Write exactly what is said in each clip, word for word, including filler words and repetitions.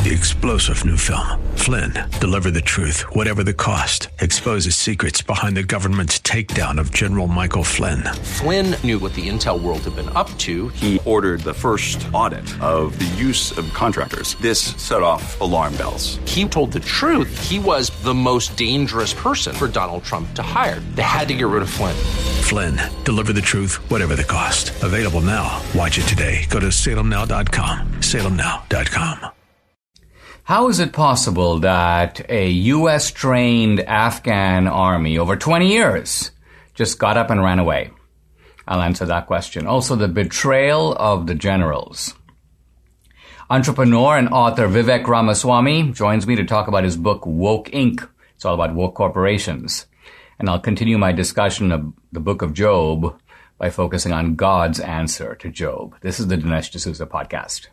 the explosive new film, Flynn, Deliver the Truth, Whatever the Cost, exposes secrets behind the government's takedown of General Michael Flynn. Flynn knew what the intel world had been up to. He ordered the first audit of the use of contractors. This set off alarm bells. He told the truth. He was the most dangerous person for Donald Trump to hire. They had to get rid of Flynn. Flynn, Deliver the Truth, Whatever the Cost. Available now. Watch it today. Go to salem now dot com. salem now dot com. How is it possible that a U S-trained Afghan army over twenty years just got up and ran away? I'll answer that question. Also, the betrayal of the generals. Entrepreneur and author Vivek Ramaswamy joins me to talk about his book, Woke Incorporated. It's all about woke corporations. And I'll continue my discussion of the book of Job by focusing on God's answer to Job. This is the Dinesh D'Souza podcast.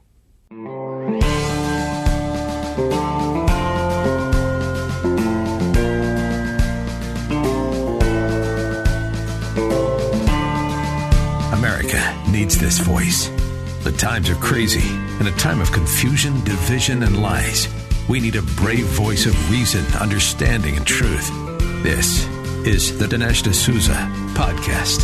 America needs this voice. The times are crazy. In a time of confusion, division, and lies, we need a brave voice of reason, understanding, and truth. This is the Dinesh D'Souza podcast.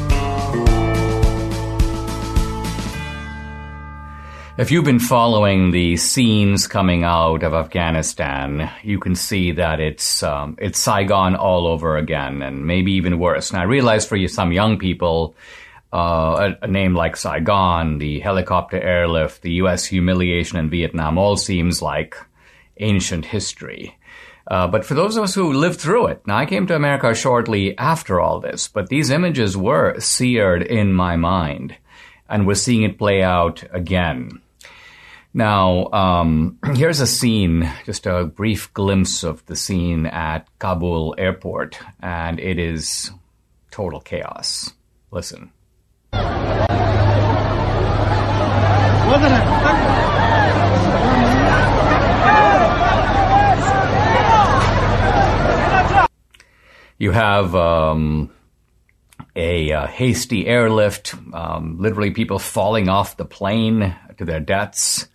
If you've been following the scenes coming out of Afghanistan, you can see that it's um, it's Saigon all over again, and maybe even worse. And I realize for you, some young people, uh, a, a name like Saigon, the helicopter airlift, the U S humiliation in Vietnam, all seems like ancient history. Uh, but for those of us who lived through it, now I came to America shortly after all this, but these images were seared in my mind, and we're seeing it play out again. Now, um, here's a scene, just a brief glimpse of the scene at Kabul airport, and it is total chaos. Listen. You have um, a, a hasty airlift, um, literally people falling off the plane to their deaths,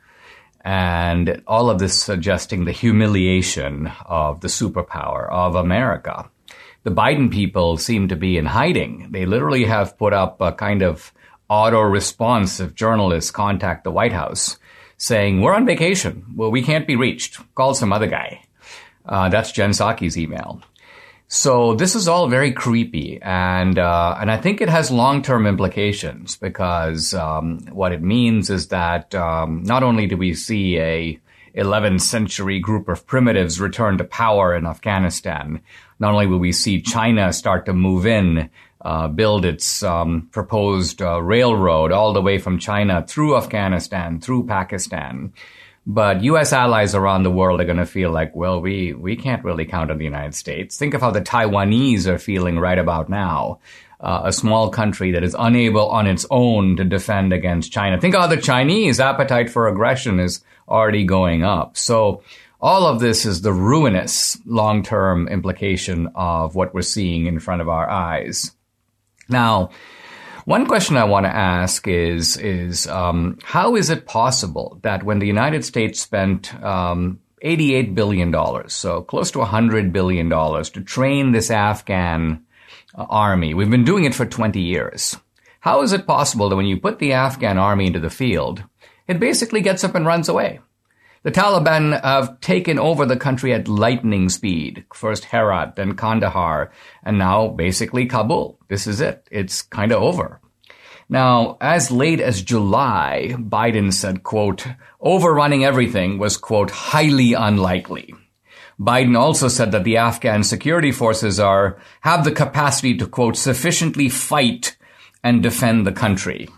and all of this suggesting the humiliation of the superpower of America. The Biden people seem to be in hiding. They literally have put up a kind of auto response if journalists contact the White House saying, we're on vacation. Well, we can't be reached. Call some other guy. Uh, that's Jen Psaki's email. So this is all very creepy, and uh, and I think it has long-term implications because um, what it means is that um, not only do we see a eleventh century group of primitives return to power in Afghanistan, not only will we see China start to move in, uh, build its um, proposed uh, railroad all the way from China through Afghanistan, through Pakistan, but U S allies around the world are going to feel like, well, we, we can't really count on the United States. Think of how the Taiwanese are feeling right about now. Uh, a small country that is unable on its own to defend against China. Think how the Chinese appetite for aggression is already going up. So all of this is the ruinous long-term implication of what we're seeing in front of our eyes. Now, one question I want to ask is, is um, how is it possible that when the United States spent um, eighty-eight billion dollars, so close to one hundred billion dollars, to train this Afghan uh, army, we've been doing it for twenty years. How is it possible that when you put the Afghan army into the field, it basically gets up and runs away? The Taliban have taken over the country at lightning speed. First Herat, then Kandahar, and now basically Kabul. This is it. It's kind of over. Now, as late as July, Biden said, quote, overrunning everything was, quote, highly unlikely. Biden also said that the Afghan security forces are, have the capacity to, quote, sufficiently fight and defend the country.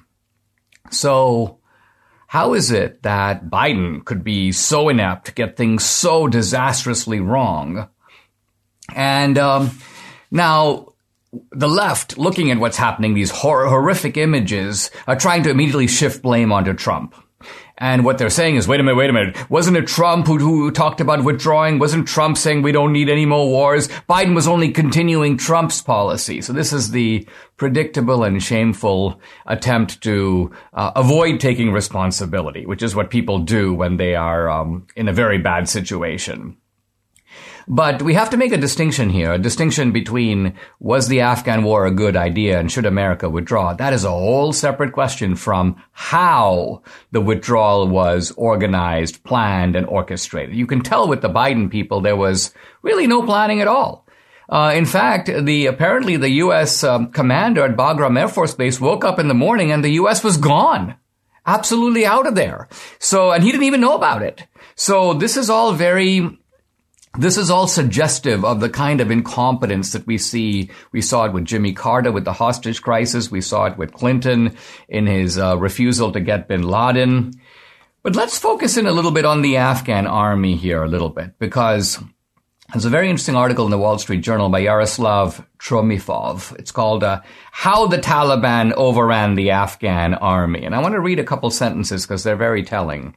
So, how is it that Biden could be so inept, get things so disastrously wrong? And um, now the left, looking at what's happening, these hor- horrific images, are trying to immediately shift blame onto Trump. And what they're saying is, wait a minute, wait a minute. Wasn't it Trump who, who talked about withdrawing? Wasn't Trump saying we don't need any more wars? Biden was only continuing Trump's policy. So this is the predictable and shameful attempt to uh, avoid taking responsibility, which is what people do when they are um, in a very bad situation. But we have to make a distinction here, a distinction between was the Afghan war a good idea and should America withdraw? That is a whole separate question from how the withdrawal was organized, planned, and orchestrated. You can tell with the Biden people there was really no planning at all. Uh, in fact, the apparently the U S um, commander at Bagram Air Force Base woke up in the morning and the U S was gone. Absolutely out of there. So, and he didn't even know about it. So this is all very... This is all suggestive of the kind of incompetence that we see. We saw it with Jimmy Carter with the hostage crisis. We saw it with Clinton in his uh, refusal to get bin Laden. But let's focus in a little bit on the Afghan army here a little bit, because there's a very interesting article in the Wall Street Journal by Yaroslav Tromifov. It's called uh, How the Taliban Overran the Afghan Army. And I want to read a couple sentences because they're very telling.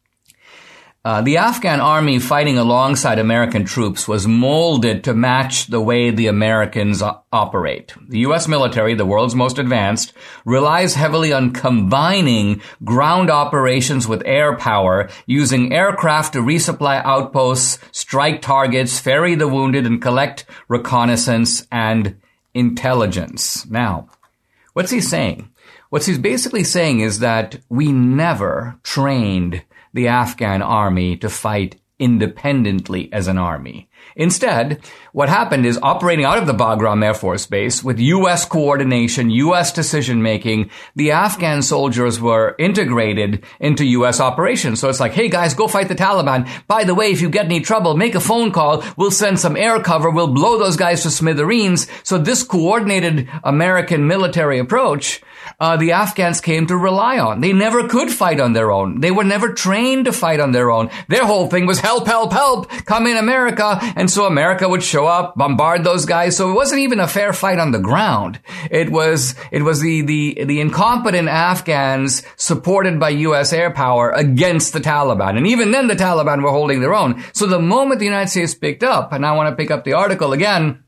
Uh, the Afghan army fighting alongside American troops was molded to match the way the Americans o- operate. The U S military, the world's most advanced, relies heavily on combining ground operations with air power, using aircraft to resupply outposts, strike targets, ferry the wounded, and collect reconnaissance and intelligence. Now, what's he saying? What he's basically saying is that we never trained the Afghan army to fight independently as an army. Instead, what happened is operating out of the Bagram Air Force Base with U S coordination, U S decision-making, the Afghan soldiers were integrated into U S operations. So it's like, hey guys, go fight the Taliban. By the way, if you get any trouble, make a phone call. We'll send some air cover. We'll blow those guys to smithereens. So this coordinated American military approach, uh, the Afghans came to rely on. They never could fight on their own. They were never trained to fight on their own. Their whole thing was help, help, help, come in America. And so America would show up, bombard those guys. So it wasn't even a fair fight on the ground. It was, it was the, the, the incompetent Afghans supported by U S air power against the Taliban. And even then the Taliban were holding their own. So the moment the United States picked up, and I want to pick up the article again,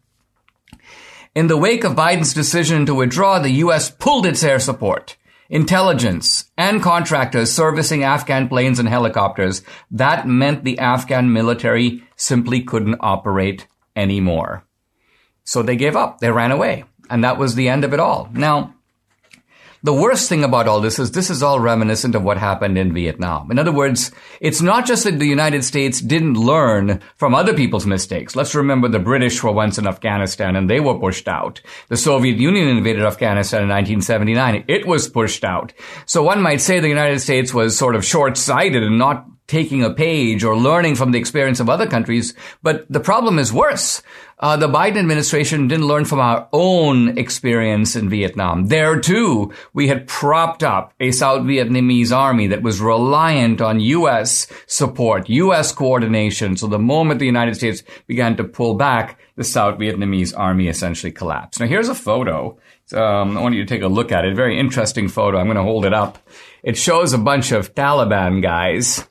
in the wake of Biden's decision to withdraw, the U S pulled its air support, intelligence, and contractors servicing Afghan planes and helicopters. That meant the Afghan military simply couldn't operate anymore. So they gave up. They ran away. And that was the end of it all. Now, the worst thing about all this is this is all reminiscent of what happened in Vietnam. In other words, it's not just that the United States didn't learn from other people's mistakes. Let's remember the British were once in Afghanistan and they were pushed out. The Soviet Union invaded Afghanistan in nineteen seventy-nine. It was pushed out. So one might say the United States was sort of short-sighted and not taking a page or learning from the experience of other countries. But the problem is worse. Uh, the Biden administration didn't learn from our own experience in Vietnam. There, too, we had propped up a South Vietnamese army that was reliant on U S support, U S coordination. So the moment the United States began to pull back, the South Vietnamese army essentially collapsed. Now, here's a photo. Um, I want you to take a look at it. Very interesting photo. I'm going to hold it up. It shows a bunch of Taliban guys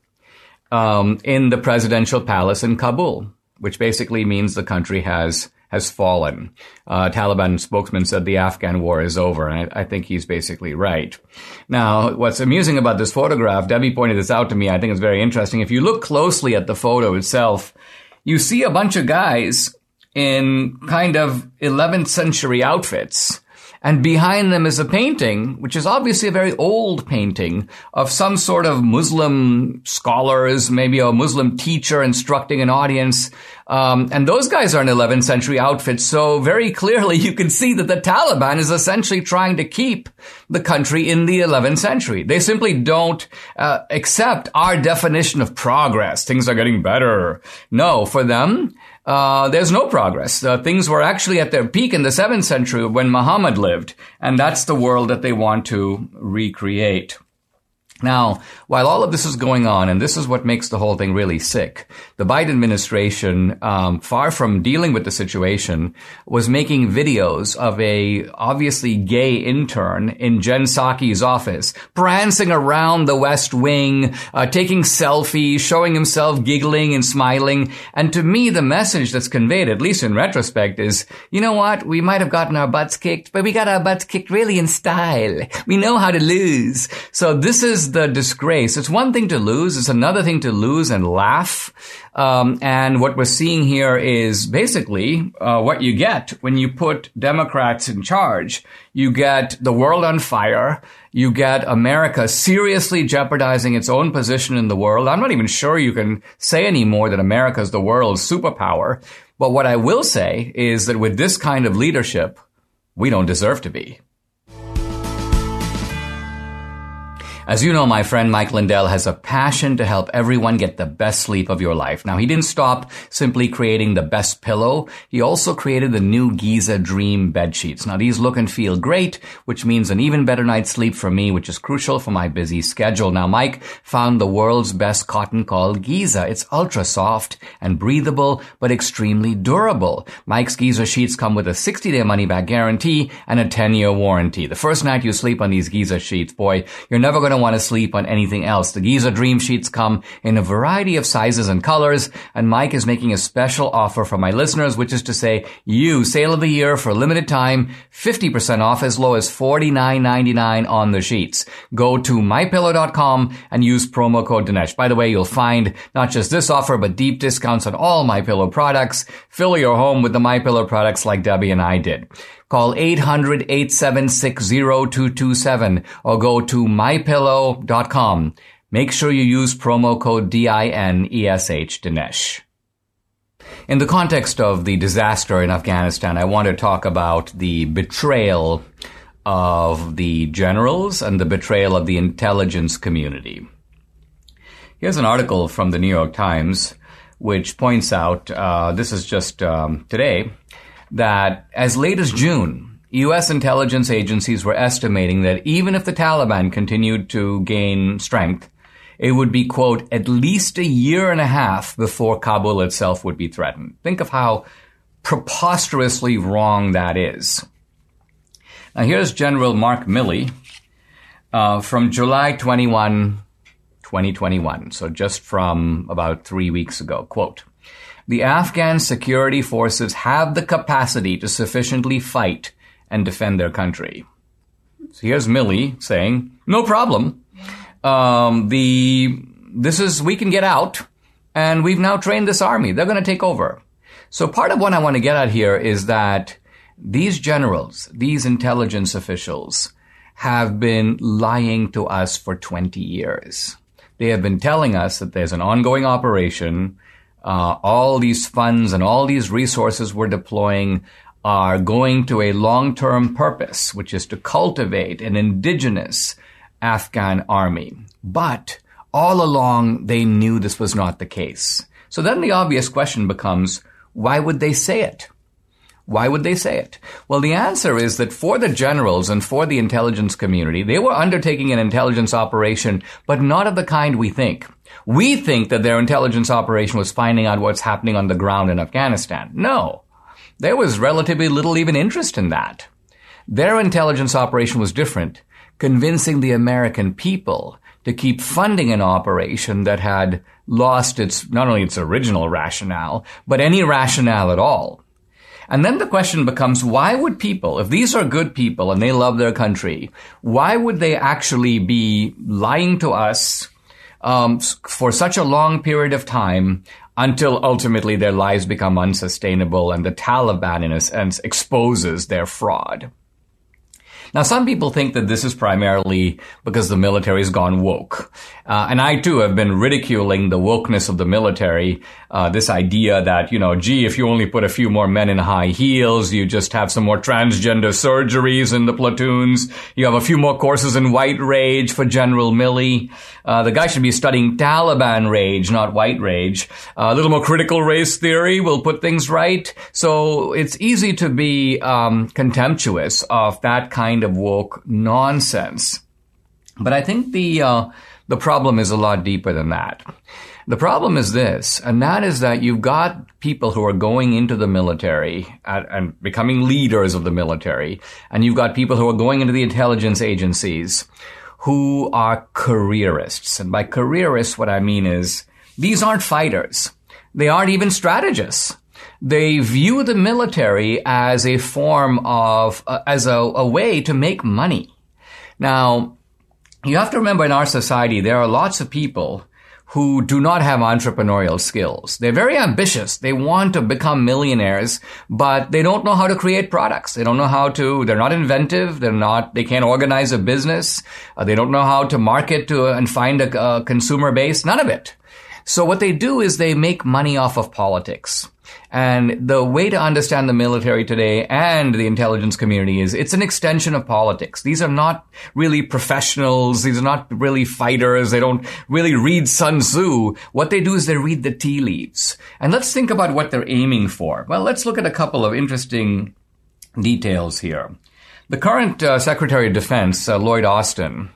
um, in the presidential palace in Kabul, which basically means the country has has fallen. Uh, Taliban spokesman said the Afghan war is over, and I, I think he's basically right. Now, what's amusing about this photograph, Debbie pointed this out to me, I think it's very interesting. If you look closely at the photo itself, you see a bunch of guys in kind of eleventh century outfits. And behind them is a painting, which is obviously a very old painting of some sort of Muslim scholars, maybe a Muslim teacher instructing an audience. Um, and those guys are in eleventh century outfits. So very clearly you can see that the Taliban is essentially trying to keep the country in the eleventh century. They simply don't uh, accept our definition of progress. Things are getting better. No, for them, Uh, there's no progress. Uh, things were actually at their peak in the seventh century when Muhammad lived, and that's the world that they want to recreate. Now, while all of this is going on, and this is what makes the whole thing really sick, the Biden administration, um, far from dealing with the situation, was making videos of a obviously gay intern in Jen Psaki's office, prancing around the West Wing, uh, taking selfies, showing himself giggling and smiling. And to me, the message that's conveyed, at least in retrospect, is, you know what? We might have gotten our butts kicked, but we got our butts kicked really in style. We know how to lose. So this is the disgrace. It's one thing to lose. It's another thing to lose and laugh. Um, and what we're seeing here is basically uh, what you get when you put Democrats in charge. You get the world on fire. You get America seriously jeopardizing its own position in the world. I'm not even sure you can say anymore that America is the world's superpower. But what I will say is that with this kind of leadership, we don't deserve to be. As you know, my friend Mike Lindell has a passion to help everyone get the best sleep of your life. Now, he didn't stop simply creating the best pillow. He also created the new Giza Dream bed sheets. Now, these look and feel great, which means an even better night's sleep for me, which is crucial for my busy schedule. Now, Mike found the world's best cotton called Giza. It's ultra soft and breathable, but extremely durable. Mike's Giza sheets come with a sixty-day money-back guarantee and a ten-year warranty. The first night you sleep on these Giza sheets, boy, you're never going to want to sleep on anything else. The Giza Dream sheets come in a variety of sizes and colors, and Mike is making a special offer for my listeners, which is to say, you, sale of the year for a limited time, fifty percent off as low as forty-nine ninety-nine on the sheets. Go to my pillow dot com and use promo code Dinesh. By the way, you'll find not just this offer, but deep discounts on all MyPillow products. Fill your home with the MyPillow products like Debbie and I did. Call eight hundred, eight seven six, zero two two seven or go to my pillow dot com. Make sure you use promo code D I N E S H, Dinesh. In the context of the disaster in Afghanistan, I want to talk about the betrayal of the generals and the betrayal of the intelligence community. Here's an article from the New York Times which points out, uh, this is just um, today, that as late as June, U S intelligence agencies were estimating that even if the Taliban continued to gain strength, it would be, quote, at least a year and a half before Kabul itself would be threatened. Think of how preposterously wrong that is. Now, here's General Mark Milley uh, from July twenty-first, twenty twenty-one, so just from about three weeks ago, quote, the Afghan security forces have the capacity to sufficiently fight and defend their country. So here's Milley saying, no problem. Um, the, this is, we can get out, and we've now trained this army. They're going to take over. So part of what I want to get at here is that these generals, these intelligence officials, have been lying to us for twenty years. They have been telling us that there's an ongoing operation. Uh, all these funds and all these resources we're deploying are going to a long-term purpose, which is to cultivate an indigenous Afghan army. But all along, they knew this was not the case. So then the obvious question becomes, why would they say it? Why would they say it? Well, the answer is that for the generals and for the intelligence community, they were undertaking an intelligence operation, but not of the kind we think. We think that their intelligence operation was finding out what's happening on the ground in Afghanistan. No, there was relatively little even interest in that. Their intelligence operation was different, convincing the American people to keep funding an operation that had lost its, not only its original rationale, but any rationale at all. And then the question becomes, why would people, if these are good people and they love their country, why would they actually be lying to us um, for such a long period of time until ultimately their lives become unsustainable and the Taliban, in a sense, exposes their fraud? Now, some people think that this is primarily because the military has gone woke. Uh, and I, too, have been ridiculing the wokeness of the military. Uh, this idea that, you know, gee, if you only put a few more men in high heels, you just have some more transgender surgeries in the platoons. You have a few more courses in white rage for General Milley. Uh, the guy should be studying Taliban rage, not white rage. Uh, a little more critical race theory will put things right. So it's easy to be um, contemptuous of that kind of woke nonsense. But I think the uh, the problem is a lot deeper than that. The problem is this, and that is that you've got people who are going into the military and, and becoming leaders of the military, and you've got people who are going into the intelligence agencies who are careerists. And by careerists, what I mean is these aren't fighters. They aren't even strategists. They view the military as a form of, uh, as a, a way to make money. Now, you have to remember in our society, there are lots of people who do not have entrepreneurial skills. They're very ambitious. They want to become millionaires, but they don't know how to create products. They don't know how to, they're not inventive. They're not, they can't organize a business. Uh, they don't know how to market to and find a, a consumer base. None of it. So what they do is they make money off of politics. And the way to understand the military today and the intelligence community is it's an extension of politics. These are not really professionals. These are not really fighters. They don't really read Sun Tzu. What they do is they read the tea leaves. And let's think about what they're aiming for. Well, let's look at a couple of interesting details here. The current uh, Secretary of Defense, uh, Lloyd Austin,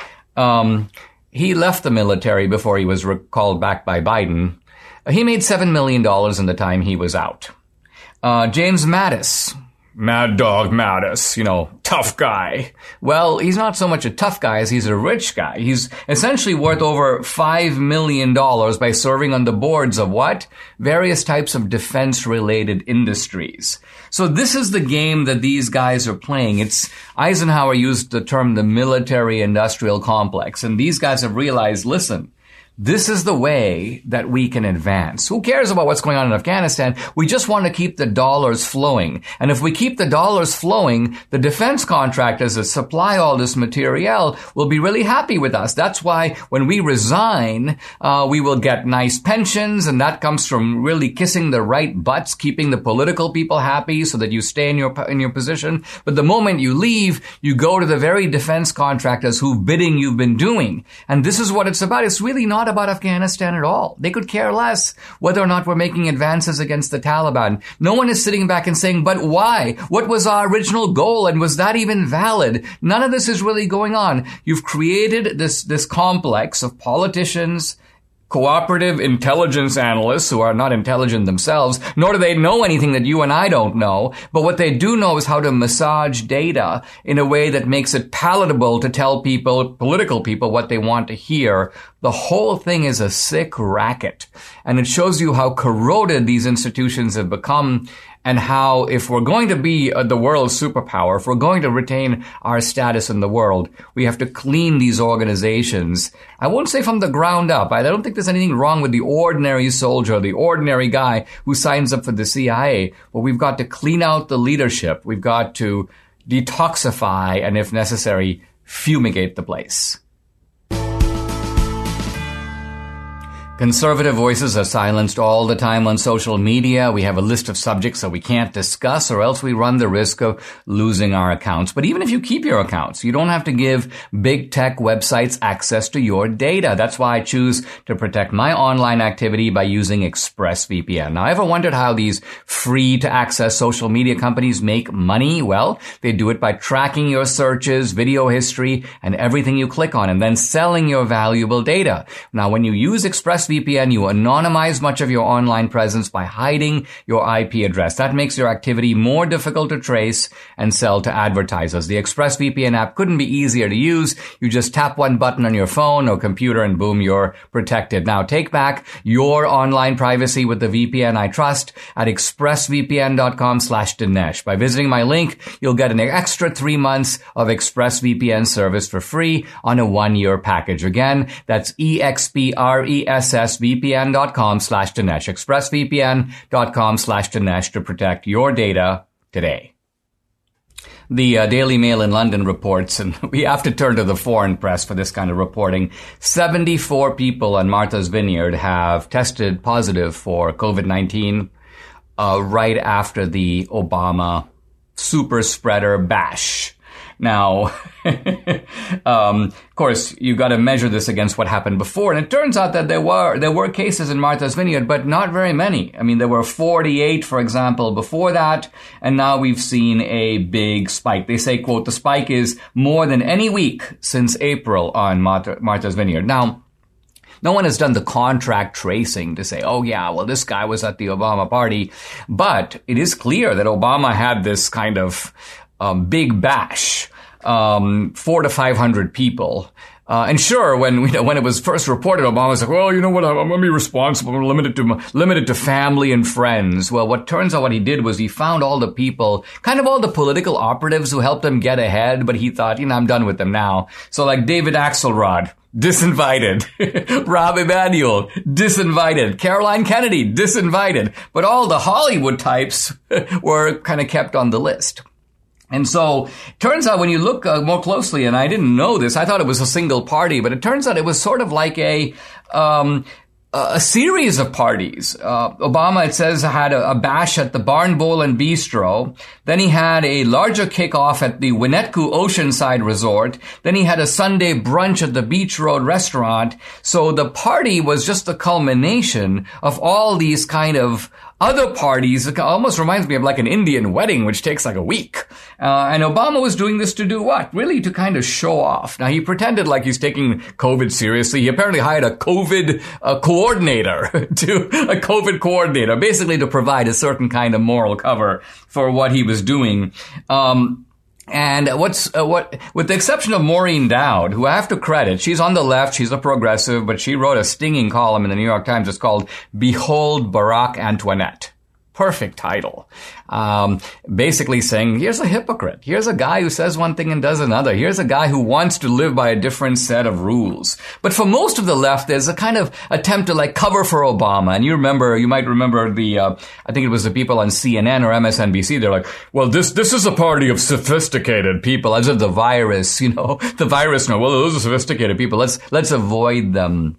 um, he left the military before he was called back by Biden. He made seven million dollars in the time he was out. Uh, James Mattis, Mad Dog Mattis, you know, tough guy. Well, he's not so much a tough guy as he's a rich guy. He's essentially worth over five million dollars by serving on the boards of what? Various types of defense-related industries. So this is the game that these guys are playing. It's Eisenhower used the term the military-industrial complex, and these guys have realized, listen, this is the way that we can advance. Who cares about what's going on in Afghanistan? We just want to keep the dollars flowing. And if we keep the dollars flowing, the defense contractors that supply all this materiel will be really happy with us. That's why when we resign, uh, we will get nice pensions, and that comes from really kissing the right butts, keeping the political people happy so that you stay in your in your position. But the moment you leave, you go to the very defense contractors whose bidding you've been doing. And this is what it's about. It's really not about Afghanistan at all. They could care less whether or not we're making advances against the Taliban. No one is sitting back and saying, but why? What was our original goal? And was that even valid? None of this is really going on. You've created this, this complex of politicians, cooperative intelligence analysts who are not intelligent themselves, nor do they know anything that you and I don't know. But what they do know is how to massage data in a way that makes it palatable to tell people, political people, what they want to hear. The whole thing is a sick racket. And it shows you how corroded these institutions have become, and how if we're going to be the world's superpower, if we're going to retain our status in the world, we have to clean these organizations. I won't say from the ground up. I don't think there's anything wrong with the ordinary soldier, the ordinary guy who signs up for the C I A. But we've got to clean out the leadership. We've got to detoxify and, if necessary, fumigate the place. Conservative voices are silenced all the time on social media. We have a list of subjects that we can't discuss, or else we run the risk of losing our accounts. But even if you keep your accounts, you don't have to give big tech websites access to your data. That's why I choose to protect my online activity by using ExpressVPN. Now, ever wondered how these free-to-access social media companies make money? Well, they do it by tracking your searches, video history, and everything you click on, and then selling your valuable data. Now, when you use ExpressVPN, you anonymize much of your online presence by hiding your I P address. That makes your activity more difficult to trace and sell to advertisers. The ExpressVPN app couldn't be easier to use. You just tap one button on your phone or computer and boom, you're protected. Now take back your online privacy with the V P N I trust at expressvpn.com slash Dinesh. By visiting my link, you'll get an extra three months of ExpressVPN service for free on a one-year package. Again, that's E X P R E S S expressvpn.com slash Dinesh. expressvpn.com slash Dinesh to protect your data today. The uh, Daily Mail in London reports, and we have to turn to the foreign press for this kind of reporting, seventy-four people on Martha's Vineyard have tested positive for covid nineteen uh, right after the Obama super spreader bash. Now, um, of course, you got to measure this against what happened before. And it turns out that there were there were cases in Martha's Vineyard, but not very many. I mean, there were forty-eight, for example, before that. And now we've seen a big spike. They say, quote, the spike is more than any week since April on Martha, Martha's Vineyard. Now, no one has done the contract tracing to say, oh, yeah, well, this guy was at the Obama party. But it is clear that Obama had this kind of um, big bash, um, four to five hundred people. Uh, and sure, when you know, when it was first reported, Obama was like, well, you know what, I'm, I'm going to be responsible, I'm limited to, limited to family and friends. Well, what turns out what he did was he found all the people, kind of all the political operatives who helped him get ahead, but he thought, you know, I'm done with them now. So like David Axelrod, disinvited. Rahm Emanuel, disinvited. Caroline Kennedy, disinvited. But all the Hollywood types were kind of kept on the list. And so, turns out when you look uh, more closely, and I didn't know this, I thought it was a single party, but it turns out it was sort of like a, um, a series of parties. Uh, Obama, it says, had a, a bash at the Barn Bowl and Bistro. Then he had a larger kickoff at the Winnetka Oceanside Resort. Then he had a Sunday brunch at the Beach Road restaurant. So the party was just the culmination of all these kind of other parties. It almost reminds me of like an Indian wedding, which takes like a week. Uh, and Obama was doing this to do what? Really to kind of show off. Now, he pretended like he's taking COVID seriously. He apparently hired a COVID uh, coordinator, to a COVID coordinator, basically to provide a certain kind of moral cover for what he was doing. Um, And what's, uh, what, with the exception of Maureen Dowd, who I have to credit, she's on the left, she's a progressive, but she wrote a stinging column in the New York Times. It's called Behold Barack Antoinette. Perfect title. Um, basically saying, here's a hypocrite. Here's a guy who says one thing and does another. Here's a guy who wants to live by a different set of rules. But for most of the left, there's a kind of attempt to like cover for Obama. And you remember, you might remember the, uh, I think it was the people on C N N or M S N B C. They're like, well, this, this is a party of sophisticated people, as if the virus, you know, the virus, no, well, those are sophisticated people. Let's, let's avoid them.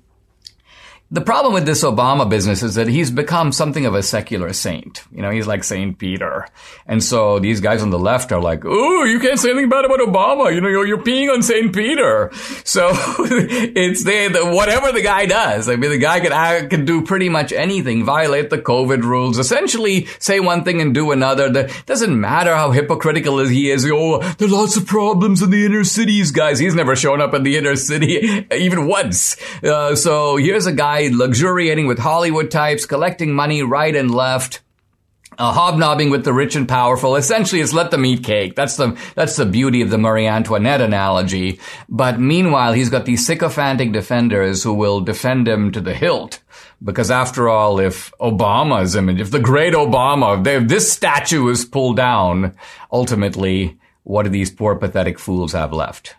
The problem with this Obama business is that he's become something of a secular saint. You know, he's like Saint Peter. And so these guys on the left are like, oh, you can't say anything bad about Obama. You know, you're, you're peeing on Saint Peter. So it's they, the, whatever the guy does. I mean, the guy can, can do pretty much anything, violate the COVID rules, essentially say one thing and do another. It doesn't matter how hypocritical he is. Oh, there are lots of problems in the inner cities, guys. He's never shown up in the inner city even once. Uh, so here's a guy luxuriating with Hollywood types, collecting money right and left, uh, hobnobbing with the rich and powerful. Essentially, it's let them eat cake. That's the that's the beauty of the Marie Antoinette analogy. But meanwhile, he's got these sycophantic defenders who will defend him to the hilt. Because after all, if Obama's image, if the great Obama, if this statue is pulled down, ultimately, what do these poor, pathetic fools have left?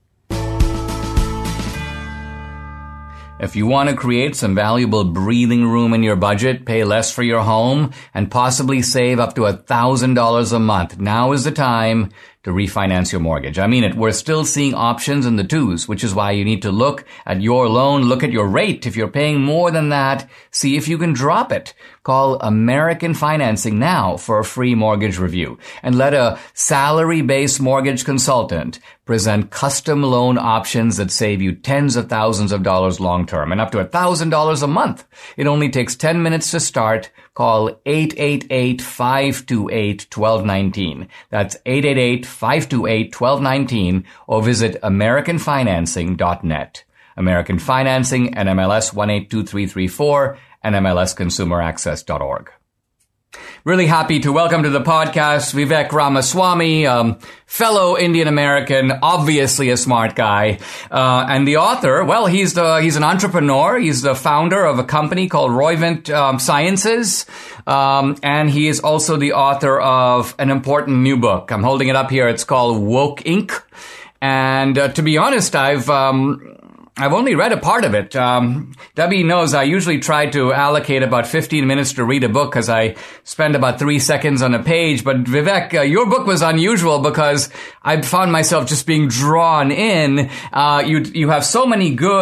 If you want to create some valuable breathing room in your budget, pay less for your home, and possibly save up to one thousand dollars a month, now is the time to refinance your mortgage. I mean it. We're still seeing options in the twos, which is why you need to look at your loan, look at your rate. If you're paying more than that, see if you can drop it. Call American Financing now for a free mortgage review and let a salary-based mortgage consultant present custom loan options that save you tens of thousands of dollars long-term and up to one thousand dollars a month. It only takes ten minutes to start. Call eight eight eight, five two eight, one two one nine. That's eight eight eight, five two eight, one two one nine or visit American Financing dot net. American Financing, N M L S one eight two three three four, N M L S consumer access dot org. Really happy to welcome to the podcast Vivek Ramaswamy, um, fellow Indian American, obviously a smart guy, uh, and the author. Well, he's the he's an entrepreneur. He's the founder of a company called Roivant um, Sciences, um, and he is also the author of an important new book. I'm holding it up here. It's called Woke Incorporated. And uh, to be honest, I've um, I've only read a part of it. Um, Debbie knows I usually try to allocate about fifteen minutes to read a book because I spend about three seconds on a page. But Vivek, uh, your book was unusual because I found myself just being drawn in. Uh, you you have so many good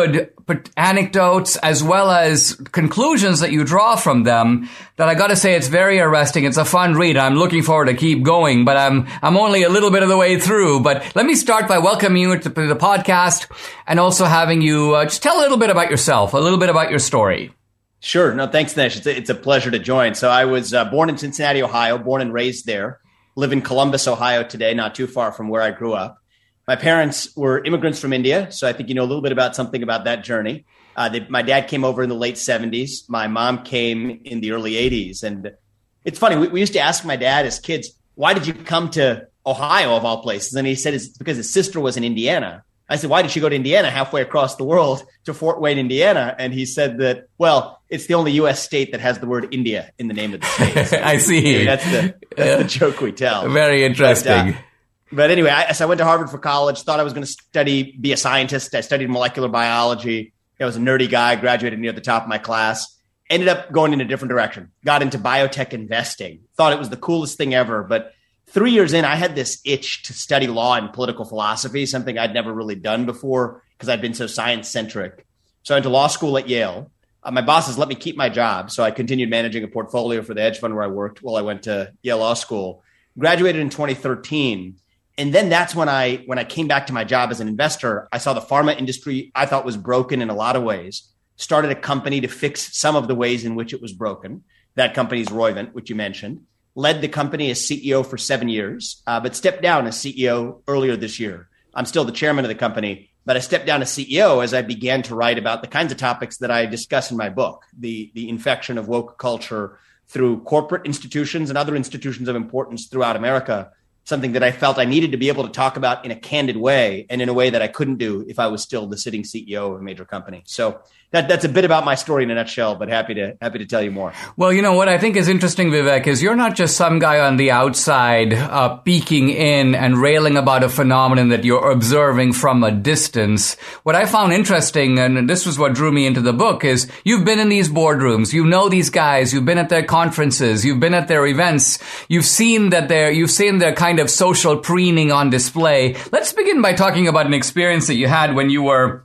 anecdotes as well as conclusions that you draw from them that I got to say it's very arresting. It's a fun read. I'm looking forward to keep going, but I'm I'm only a little bit of the way through. But let me start by welcoming you to the podcast and also having you uh, just tell a little bit about yourself, a little bit about your story. Sure. No, thanks, Nish. It's a, it's a pleasure to join. So I was uh, born in Cincinnati, Ohio, born and raised there. Live in Columbus, Ohio today, not too far from where I grew up. My parents were immigrants from India, so I think you know a little bit about something about that journey. Uh, they, my dad came over in the late seventies. My mom came in the early eighties. And it's funny, we, we used to ask my dad as kids, why did you come to Ohio of all places? And he said it's because his sister was in Indiana. I said, why did she go to Indiana halfway across the world to Fort Wayne, Indiana? And he said that, well, it's the only U S state that has the word India in the name of the state. So I see. Maybe that's the, that's the joke we tell. Very interesting. But, uh, But anyway, I, so I went to Harvard for college, thought I was going to study, be a scientist. I studied molecular biology. I was a nerdy guy, graduated near the top of my class, ended up going in a different direction, got into biotech investing, thought it was the coolest thing ever. But three years in, I had this itch to study law and political philosophy, something I'd never really done before because I'd been so science centric. So I went to law school at Yale. Uh, my bosses let me keep my job. So I continued managing a portfolio for the hedge fund where I worked while I went to Yale Law School, graduated in twenty thirteen. And then that's when I when I came back to my job as an investor, I saw the pharma industry I thought was broken in a lot of ways, started a company to fix some of the ways in which it was broken. That company is Roivant, which you mentioned, led the company as C E O for seven years, uh, but stepped down as C E O earlier this year. I'm still the chairman of the company, but I stepped down as C E O as I began to write about the kinds of topics that I discuss in my book, the, the infection of woke culture through corporate institutions and other institutions of importance throughout America. Something that I felt I needed to be able to talk about in a candid way and in a way that I couldn't do if I was still the sitting C E O of a major company. So that, that's a bit about my story in a nutshell, but happy to happy to tell you more. Well, you know, what I think is interesting, Vivek, is you're not just some guy on the outside uh, peeking in and railing about a phenomenon that you're observing from a distance. What I found interesting, and this was what drew me into the book, is you've been in these boardrooms, you know these guys, you've been at their conferences, you've been at their events, you've seen that they're, you've seen their kind of social preening on display. Let's begin by talking about an experience that you had when you were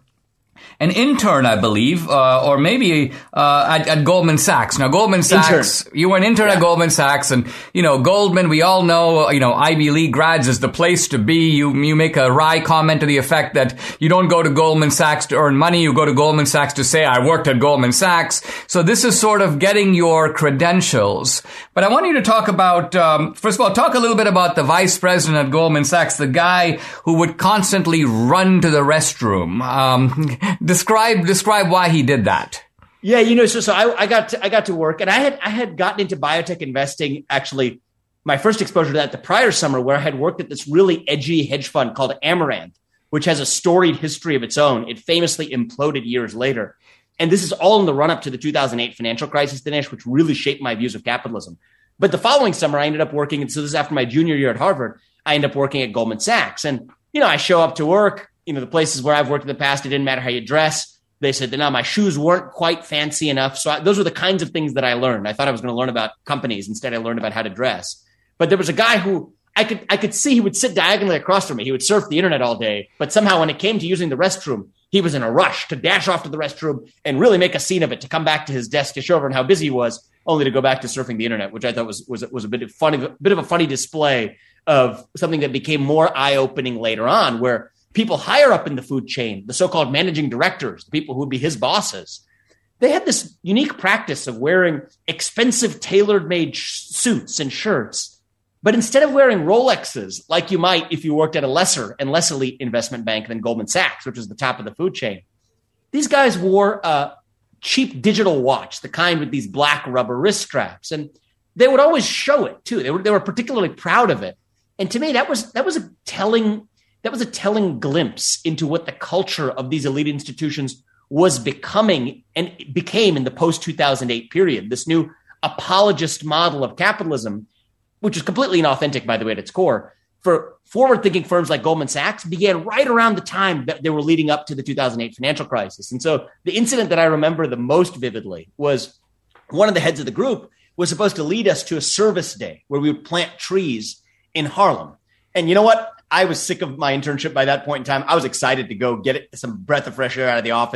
an intern, I believe, uh, or maybe uh, at, at Goldman Sachs. Now, Goldman Sachs, intern. You were an intern yeah. at Goldman Sachs, and, you know, Goldman, we all know, you know, Ivy League grads is the place to be. You you make a wry comment to the effect that you don't go to Goldman Sachs to earn money. You go to Goldman Sachs to say, I worked at Goldman Sachs. So this is sort of getting your credentials. But I want you to talk about, um, first of all, talk a little bit about the vice president at Goldman Sachs, the guy who would constantly run to the restroom. Um, describe describe why he did that. Yeah, you know, so so I, I got to, I got to work, and I had I had gotten into biotech investing. Actually, my first exposure to that the prior summer, where I had worked at this really edgy hedge fund called Amaranth, which has a storied history of its own. It famously imploded years later. And this is all in the run-up to the two thousand eight financial crisis, Dinesh, which really shaped my views of capitalism. But the following summer, I ended up working, and so this is after my junior year at Harvard, I ended up working at Goldman Sachs. And, you know, I show up to work, you know, the places where I've worked in the past, it didn't matter how you dress. They said that now my shoes weren't quite fancy enough. So I, those were the kinds of things that I learned. I thought I was going to learn about companies. Instead, I learned about how to dress. But there was a guy who I could I could see he would sit diagonally across from me. He would surf the internet all day. But somehow when it came to using the restroom, he was in a rush to dash off to the restroom and really make a scene of it, to come back to his desk to show everyone how busy he was, only to go back to surfing the internet, which I thought was was was a bit of funny, a bit of a funny display of something that became more eye-opening later on, where people higher up in the food chain, the so-called managing directors, the people who would be his bosses, they had this unique practice of wearing expensive tailor-made sh- suits and shirts. But instead of wearing Rolexes, like you might if you worked at a lesser and less elite investment bank than Goldman Sachs, which is the top of the food chain, these guys wore a cheap digital watch, the kind with these black rubber wrist straps. And they would always show it, too. They were, they were particularly proud of it. And to me, that was that was a telling That was a telling glimpse into what the culture of these elite institutions was becoming and became in the post two thousand eight period, this new apologist model of capitalism, which is completely inauthentic, by the way, at its core, for forward-thinking firms like Goldman Sachs began right around the time that they were leading up to the two thousand eight financial crisis. And so the incident that I remember the most vividly was one of the heads of the group was supposed to lead us to a service day where we would plant trees in Harlem. And you know what? I was sick of my internship by that point in time. I was excited to go get it, some breath of fresh air out of the office,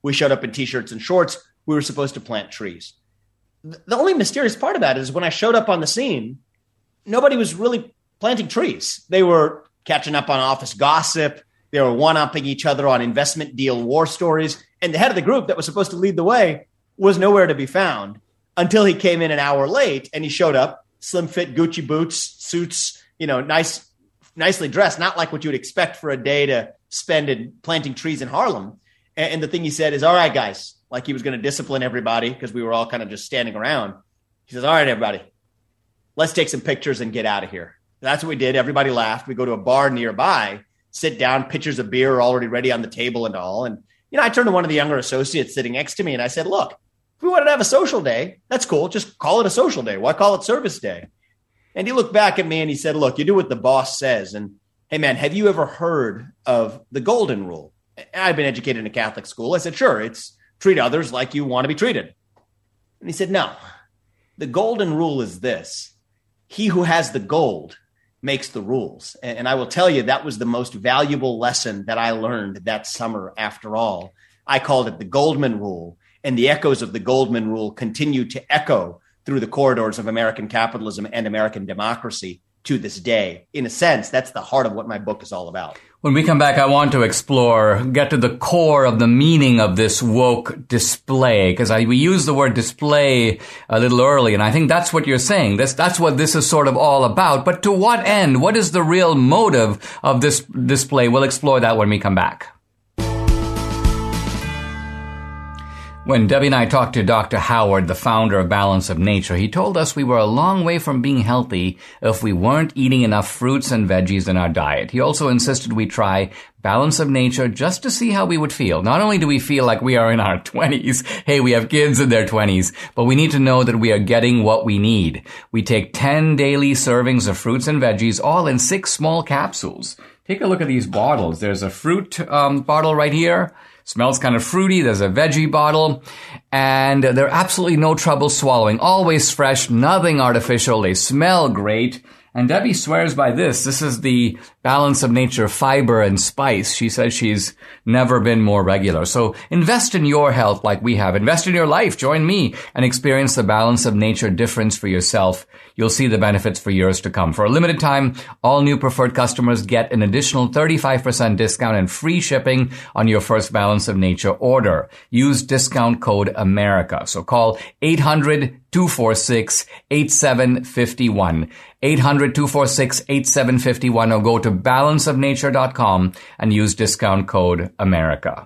We showed up in T-shirts and shorts. We were supposed to plant trees. The only mysterious part of that is when I showed up on the scene, nobody was really planting trees. They were catching up on office gossip. They were one-upping each other on investment deal war stories. And the head of the group that was supposed to lead the way was nowhere to be found until he came in an hour late and he showed up, slim fit Gucci boots, suits, you know, nice, nicely dressed, not like what you would expect for a day to spend in planting trees in Harlem. And, and the thing he said is, all right, guys, like he was going to discipline everybody because we were all kind of just standing around. He says, all right, everybody, let's take some pictures and get out of here. That's what we did. Everybody laughed. We go to a bar nearby, sit down, pitchers of beer are already ready on the table and all. And, you know, I turned to one of the younger associates sitting next to me and I said, look, if we wanted to have a social day, that's cool. Just call it a social day. Why call it service day? And he looked back at me and he said, look, you do what the boss says. And hey, man, have you ever heard of the golden rule? And I've been educated in a Catholic school. I said, sure, it's treat others like you want to be treated. And he said, no, the golden rule is this. He who has the gold makes the rules. And I will tell you, that was the most valuable lesson that I learned that summer after all. I called it the Goldman Rule. And the echoes of the Goldman Rule continue to echo through the corridors of American capitalism and American democracy to this day. In a sense, that's the heart of what my book is all about. When we come back, I want to explore, get to the core of the meaning of this woke display, because we used the word display a little early, and I think that's what you're saying. This, that's what this is sort of all about. But to what end? What is the real motive of this display? We'll explore that when we come back. When Debbie and I talked to Doctor Howard, the founder of Balance of Nature, he told us we were a long way from being healthy if we weren't eating enough fruits and veggies in our diet. He also insisted we try Balance of Nature just to see how we would feel. Not only do we feel like we are in our twenties, hey, we have kids in their twenties, but we need to know that we are getting what we need. We take ten daily servings of fruits and veggies, all in six small capsules. Take a look at these bottles. There's a fruit um, bottle right here. Smells kind of fruity. There's a veggie bottle. And they're absolutely no trouble swallowing. Always fresh, nothing artificial. They smell great. And Debbie swears by this. This is the Balance of Nature fiber and spice. She says she's never been more regular. So invest in your health like we have. Invest in your life. Join me and experience the Balance of Nature difference for yourself. You'll see the benefits for years to come. For a limited time, all new preferred customers get an additional thirty-five percent discount and free shipping on your first Balance of Nature order. Use discount code America. So call eight hundred, two four six, eight seven five one. eight hundred, two four six, eight seven five one or go to balance of nature dot com and use discount code America.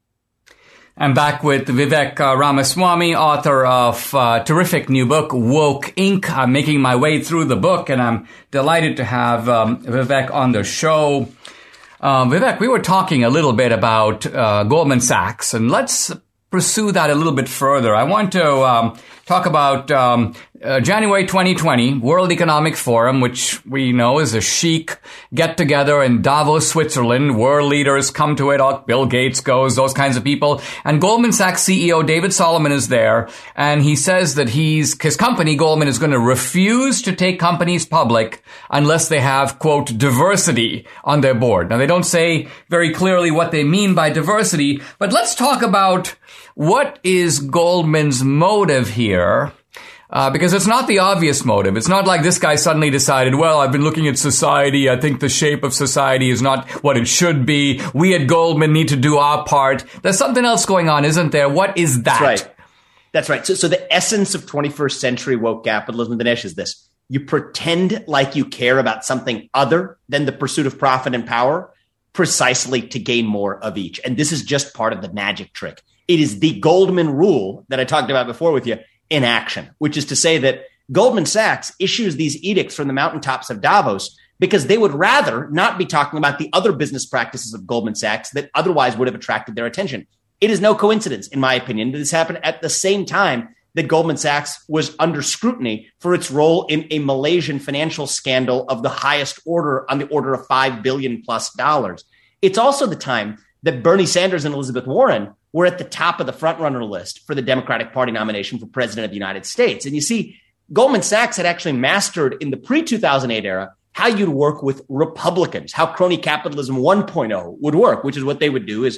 I'm back with Vivek uh, Ramaswamy, author of a uh, terrific new book, Woke Incorporated. I'm making my way through the book, and I'm delighted to have um, Vivek on the show. Uh, Vivek, we were talking a little bit about uh, Goldman Sachs, and let's pursue that a little bit further. I want to um, talk about um, uh, January twenty twenty, World Economic Forum, which we know is a chic get-together in Davos, Switzerland. World leaders come to it. Bill Gates goes, those kinds of people. And Goldman Sachs C E O David Solomon is there, and he says that he's his company, Goldman, is going to refuse to take companies public unless they have, quote, diversity on their board. Now, they don't say very clearly what they mean by diversity, but let's talk about what is Goldman's motive here? Uh, because it's not the obvious motive. It's not like this guy suddenly decided, well, I've been looking at society. I think the shape of society is not what it should be. We at Goldman need to do our part. There's something else going on, isn't there? What is that? That's right. That's right. So, so the essence of twenty-first century woke capitalism, Dinesh, is this. You pretend like you care about something other than the pursuit of profit and power precisely to gain more of each. And this is just part of the magic trick. It is the Goldman rule that I talked about before with you in action, which is to say that Goldman Sachs issues these edicts from the mountaintops of Davos because they would rather not be talking about the other business practices of Goldman Sachs that otherwise would have attracted their attention. It is no coincidence, in my opinion, that this happened at the same time that Goldman Sachs was under scrutiny for its role in a Malaysian financial scandal of the highest order, on the order of five billion plus dollars. It's also the time that Bernie Sanders and Elizabeth Warren were at the top of the frontrunner list for the Democratic Party nomination for president of the United States. And you see, Goldman Sachs had actually mastered in the pre two thousand eight era how you'd work with Republicans, how crony capitalism one point oh would work, which is what they would do is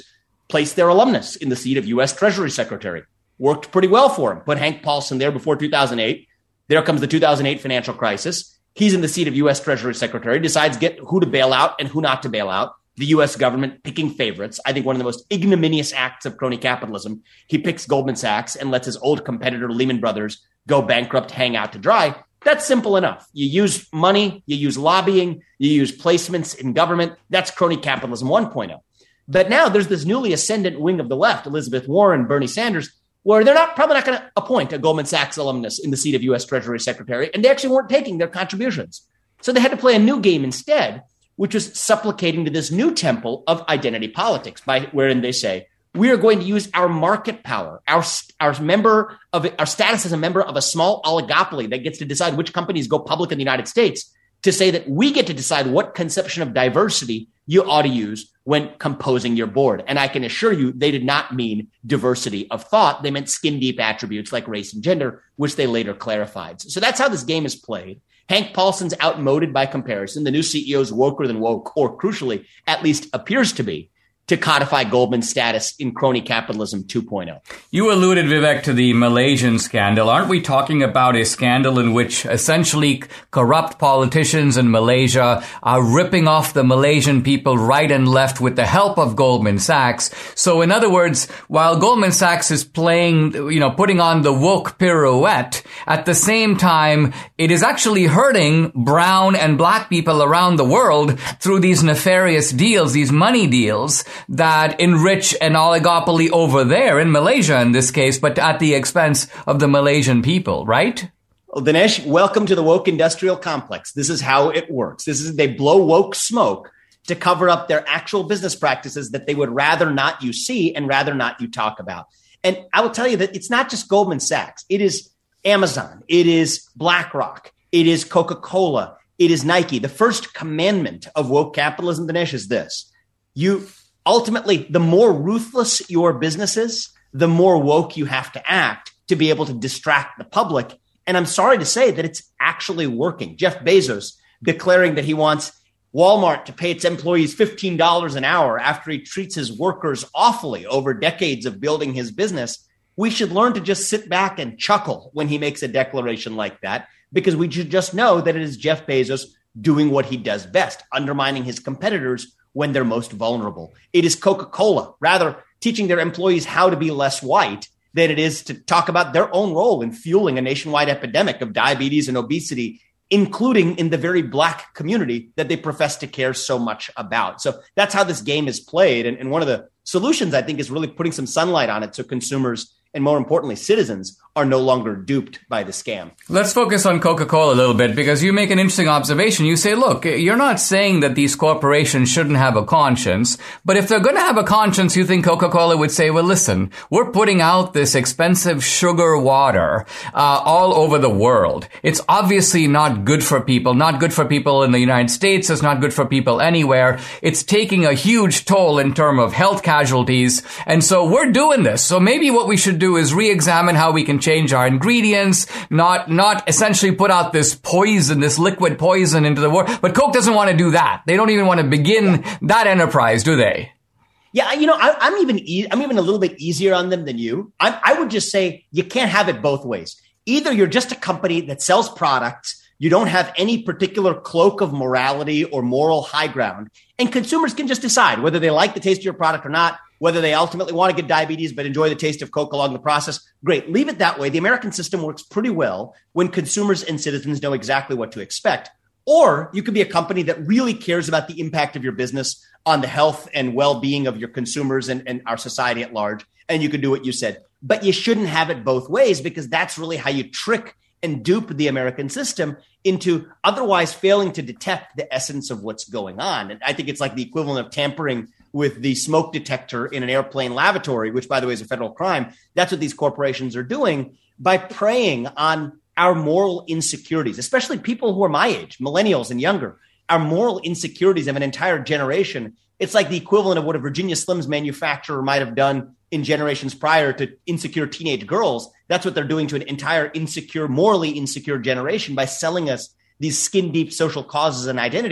placed their alumnus in the seat of U S Treasury Secretary. Worked pretty well for him. Put Hank Paulson there before two thousand eight. There comes the two thousand eight financial crisis. He's in the seat of U S Treasury Secretary, decides get who to bail out and who not to bail out. The U S government picking favorites. I think one of the most ignominious acts of crony capitalism. He picks Goldman Sachs and lets his old competitor Lehman Brothers go bankrupt, hang out to dry. That's simple enough. You use money, you use lobbying, you use placements in government. That's crony capitalism one point oh. But now there's this newly ascendant wing of the left, Elizabeth Warren, Bernie Sanders, where they're not probably not going to appoint a Goldman Sachs alumnus in the seat of U S Treasury Secretary, and they actually weren't taking their contributions. So they had to play a new game instead, which was supplicating to this new temple of identity politics, by wherein they say, we are going to use our market power, our, our member of our status as a member of a small oligopoly that gets to decide which companies go public in the United States, to say that we get to decide what conception of diversity you ought to use when composing your board. And I can assure you, they did not mean diversity of thought. They meant skin deep attributes like race and gender, which they later clarified. So that's how this game is played. Hank Paulson's outmoded by comparison. The new C E O is woker than woke, or crucially, at least appears to be, to codify Goldman's status in crony capitalism two point oh. You alluded, Vivek, to the Malaysian scandal. Aren't we talking about a scandal in which essentially corrupt politicians in Malaysia are ripping off the Malaysian people right and left with the help of Goldman Sachs? So in other words, while Goldman Sachs is playing, you know, putting on the woke pirouette, at the same time, it is actually hurting brown and black people around the world through these nefarious deals, these money deals, that enrich an oligopoly over there in Malaysia in this case, but at the expense of the Malaysian people, right? Well, Dinesh, welcome to the woke industrial complex. This is how it works. This is, they blow woke smoke to cover up their actual business practices that they would rather not you see and rather not you talk about. And I will tell you that it's not just Goldman Sachs. It is Amazon. It is BlackRock. It is Coca-Cola. It is Nike. The first commandment of woke capitalism, Dinesh, is this. You Ultimately, the more ruthless your business is, the more woke you have to act to be able to distract the public. And I'm sorry to say that it's actually working. Jeff Bezos declaring that he wants Walmart to pay its employees fifteen dollars an hour after he treats his workers awfully over decades of building his business. We should learn to just sit back and chuckle when he makes a declaration like that, because we should just know that it is Jeff Bezos doing what he does best, undermining his competitors when they're most vulnerable. It is Coca-Cola, rather teaching their employees how to be less white than it is to talk about their own role in fueling a nationwide epidemic of diabetes and obesity, including in the very black community that they profess to care so much about. So that's how this game is played. And, and one of the solutions, I think, is really putting some sunlight on it so consumers and, more importantly, citizens are no longer duped by the scam. Let's focus on Coca-Cola a little bit, because you make an interesting observation. You say, look, you're not saying that these corporations shouldn't have a conscience, but if they're going to have a conscience, you think Coca-Cola would say, well, listen, we're putting out this expensive sugar water uh, all over the world. It's obviously not good for people, not good for people in the United States. It's not good for people anywhere. It's taking a huge toll in terms of health casualties. And so we're doing this. So maybe what we should do is re-examine how we can change our ingredients, not not essentially put out this poison, this liquid poison into the world. But Coke doesn't want to do that. They don't even want to begin that enterprise, do they? Yeah, you know, I, I'm even e- I'm even a little bit easier on them than you. I, I would just say you can't have it both ways. Either you're just a company that sells products, you don't have any particular cloak of morality or moral high ground, and consumers can just decide whether they like the taste of your product or not, whether they ultimately want to get diabetes but enjoy the taste of Coke along the process. Great, leave it that way. The American system works pretty well when consumers and citizens know exactly what to expect. Or you could be a company that really cares about the impact of your business on the health and well-being of your consumers and, and our society at large, and you could do what you said. But you shouldn't have it both ways, because that's really how you trick and dupe the American system into otherwise failing to detect the essence of what's going on. And I think it's like the equivalent of tampering with the smoke detector in an airplane lavatory, which, by the way, is a federal crime. That's what these corporations are doing by preying on our moral insecurities, especially people who are my age, millennials and younger. Our moral insecurities of an entire generation. It's like the equivalent of what a Virginia Slims manufacturer might have done in generations prior to insecure teenage girls. That's what they're doing to an entire insecure, morally insecure generation by selling us these skin deep social causes and identities.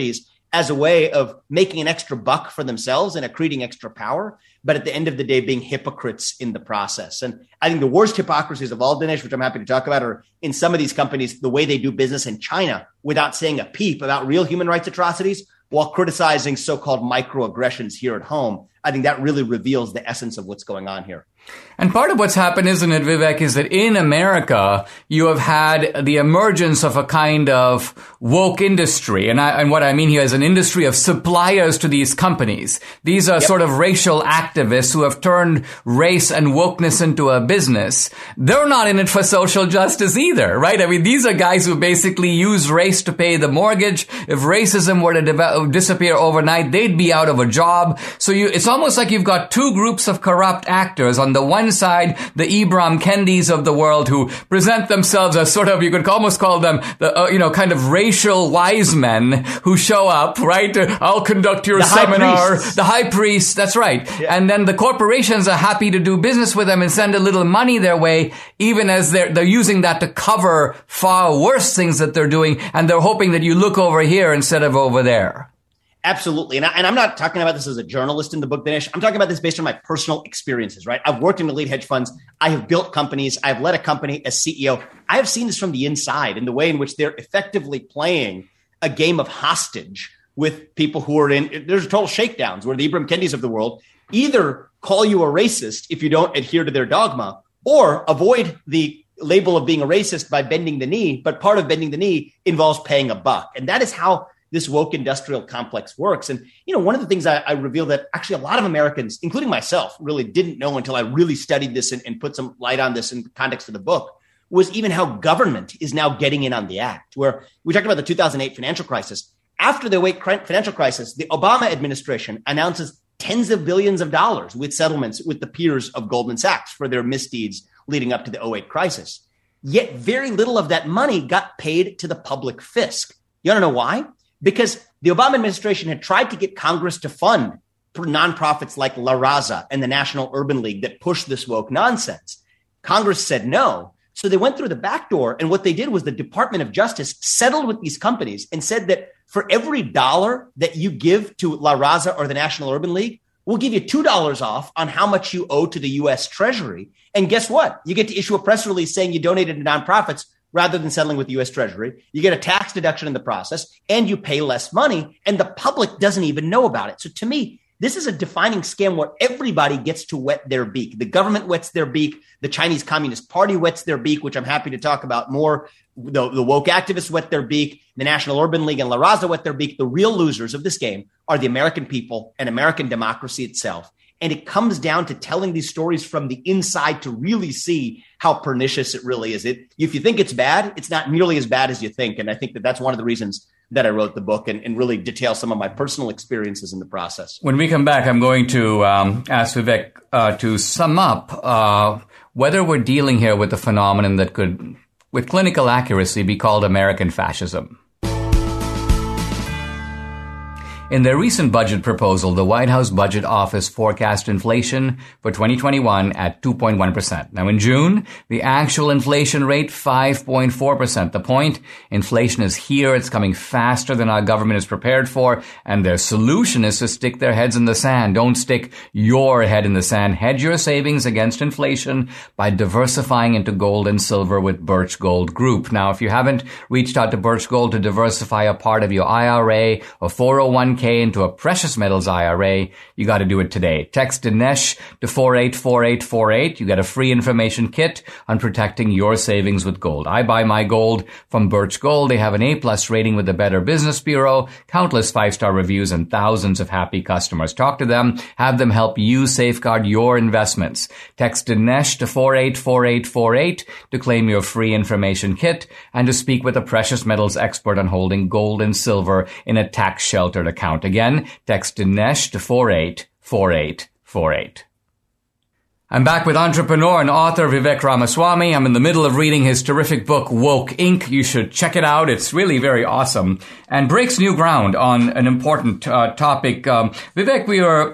as a way of making an extra buck for themselves and accreting extra power, but at the end of the day, being hypocrites in the process. And I think the worst hypocrisies of all, Dinesh, which I'm happy to talk about, are in some of these companies, the way they do business in China without saying a peep about real human rights atrocities while criticizing so-called microaggressions here at home. I think that really reveals the essence of what's going on here. And part of what's happened, isn't it, Vivek, is that in America, you have had the emergence of a kind of woke industry. And, I, and what I mean here is an industry of suppliers to these companies. These are yep. sort of racial activists who have turned race and wokeness into a business. They're not in it for social justice either, right? I mean, these are guys who basically use race to pay the mortgage. If racism were to de- disappear overnight, they'd be out of a job. So you, it's almost like you've got two groups of corrupt actors. On the one side, the Ibram Kendis of the world who present themselves as sort of, you could almost call them the, uh, you know, kind of racial wise men who show up, right? Uh, I'll conduct your the seminar. High the high priest. That's right. Yeah. And then the corporations are happy to do business with them and send a little money their way, even as they're, they're using that to cover far worse things that they're doing. And they're hoping that you look over here instead of over there. Absolutely. And, I, and I'm not talking about this as a journalist in the book, Dinesh. I'm talking about this based on my personal experiences, right? I've worked in elite hedge funds. I have built companies. I've led a company as C E O. I have seen this from the inside in the way in which they're effectively playing a game of hostage with people who are in, there's total shakedowns where the Ibram Kendis of the world either call you a racist if you don't adhere to their dogma, or avoid the label of being a racist by bending the knee. But part of bending the knee involves paying a buck. And that is how this woke industrial complex works. And, you know, one of the things I, I revealed that actually a lot of Americans, including myself, really didn't know until I really studied this and, and put some light on this in the context of the book, was even how government is now getting in on the act. Where we talked about the two thousand eight financial crisis. After the great financial crisis, the Obama administration announces tens of billions of dollars with settlements with the peers of Goldman Sachs for their misdeeds leading up to the oh eight crisis. Yet very little of that money got paid to the public fisc. You want to know why? Because the Obama administration had tried to get Congress to fund nonprofits like La Raza and the National Urban League that pushed this woke nonsense. Congress said no. So they went through the back door. And what they did was the Department of Justice settled with these companies and said that for every dollar that you give to La Raza or the National Urban League, we'll give you two dollars off on how much you owe to the U S Treasury. And guess what? You get to issue a press release saying you donated to nonprofits rather than settling with the U S Treasury. You get a tax deduction in the process and you pay less money, and the public doesn't even know about it. So to me, this is a defining scam where everybody gets to wet their beak. The government wets their beak. The Chinese Communist Party wets their beak, which I'm happy to talk about more. The, the woke activists wet their beak. The National Urban League and La Raza wet their beak. The real losers of this game are the American people and American democracy itself. And it comes down to telling these stories from the inside to really see how pernicious it really is. It, if you think it's bad, it's not nearly as bad as you think. And I think that that's one of the reasons that I wrote the book and, and really detail some of my personal experiences in the process. When we come back, I'm going to um, ask Vivek uh, to sum up uh, whether we're dealing here with a phenomenon that could, with clinical accuracy, be called American fascism. In their recent budget proposal, the White House Budget Office forecast inflation for twenty twenty-one at two point one percent. Now, in June, the actual inflation rate, five point four percent. The point, inflation is here. It's coming faster than our government is prepared for. And their solution is to stick their heads in the sand. Don't stick your head in the sand. Hedge your savings against inflation by diversifying into gold and silver with Birch Gold Group. Now, if you haven't reached out to Birch Gold to diversify a part of your I R A or four oh one k into a precious metals I R A, you got to do it today. Text Dinesh to four eight four eight four eight. You get a free information kit on protecting your savings with gold. I buy my gold from Birch Gold. They have an A-plus rating with the Better Business Bureau, countless five-star reviews, and thousands of happy customers. Talk to them. Have them help you safeguard your investments. Text Dinesh to four eight four eight four eight to claim your free information kit and to speak with a precious metals expert on holding gold and silver in a tax-sheltered account. Again, text Dinesh to four eight four eight four eight. I'm back with entrepreneur and author Vivek Ramaswamy. I'm in the middle of reading his terrific book, Woke Incorporated. You should check it out. It's really very awesome and breaks new ground on an important uh, topic. Um, Vivek, we are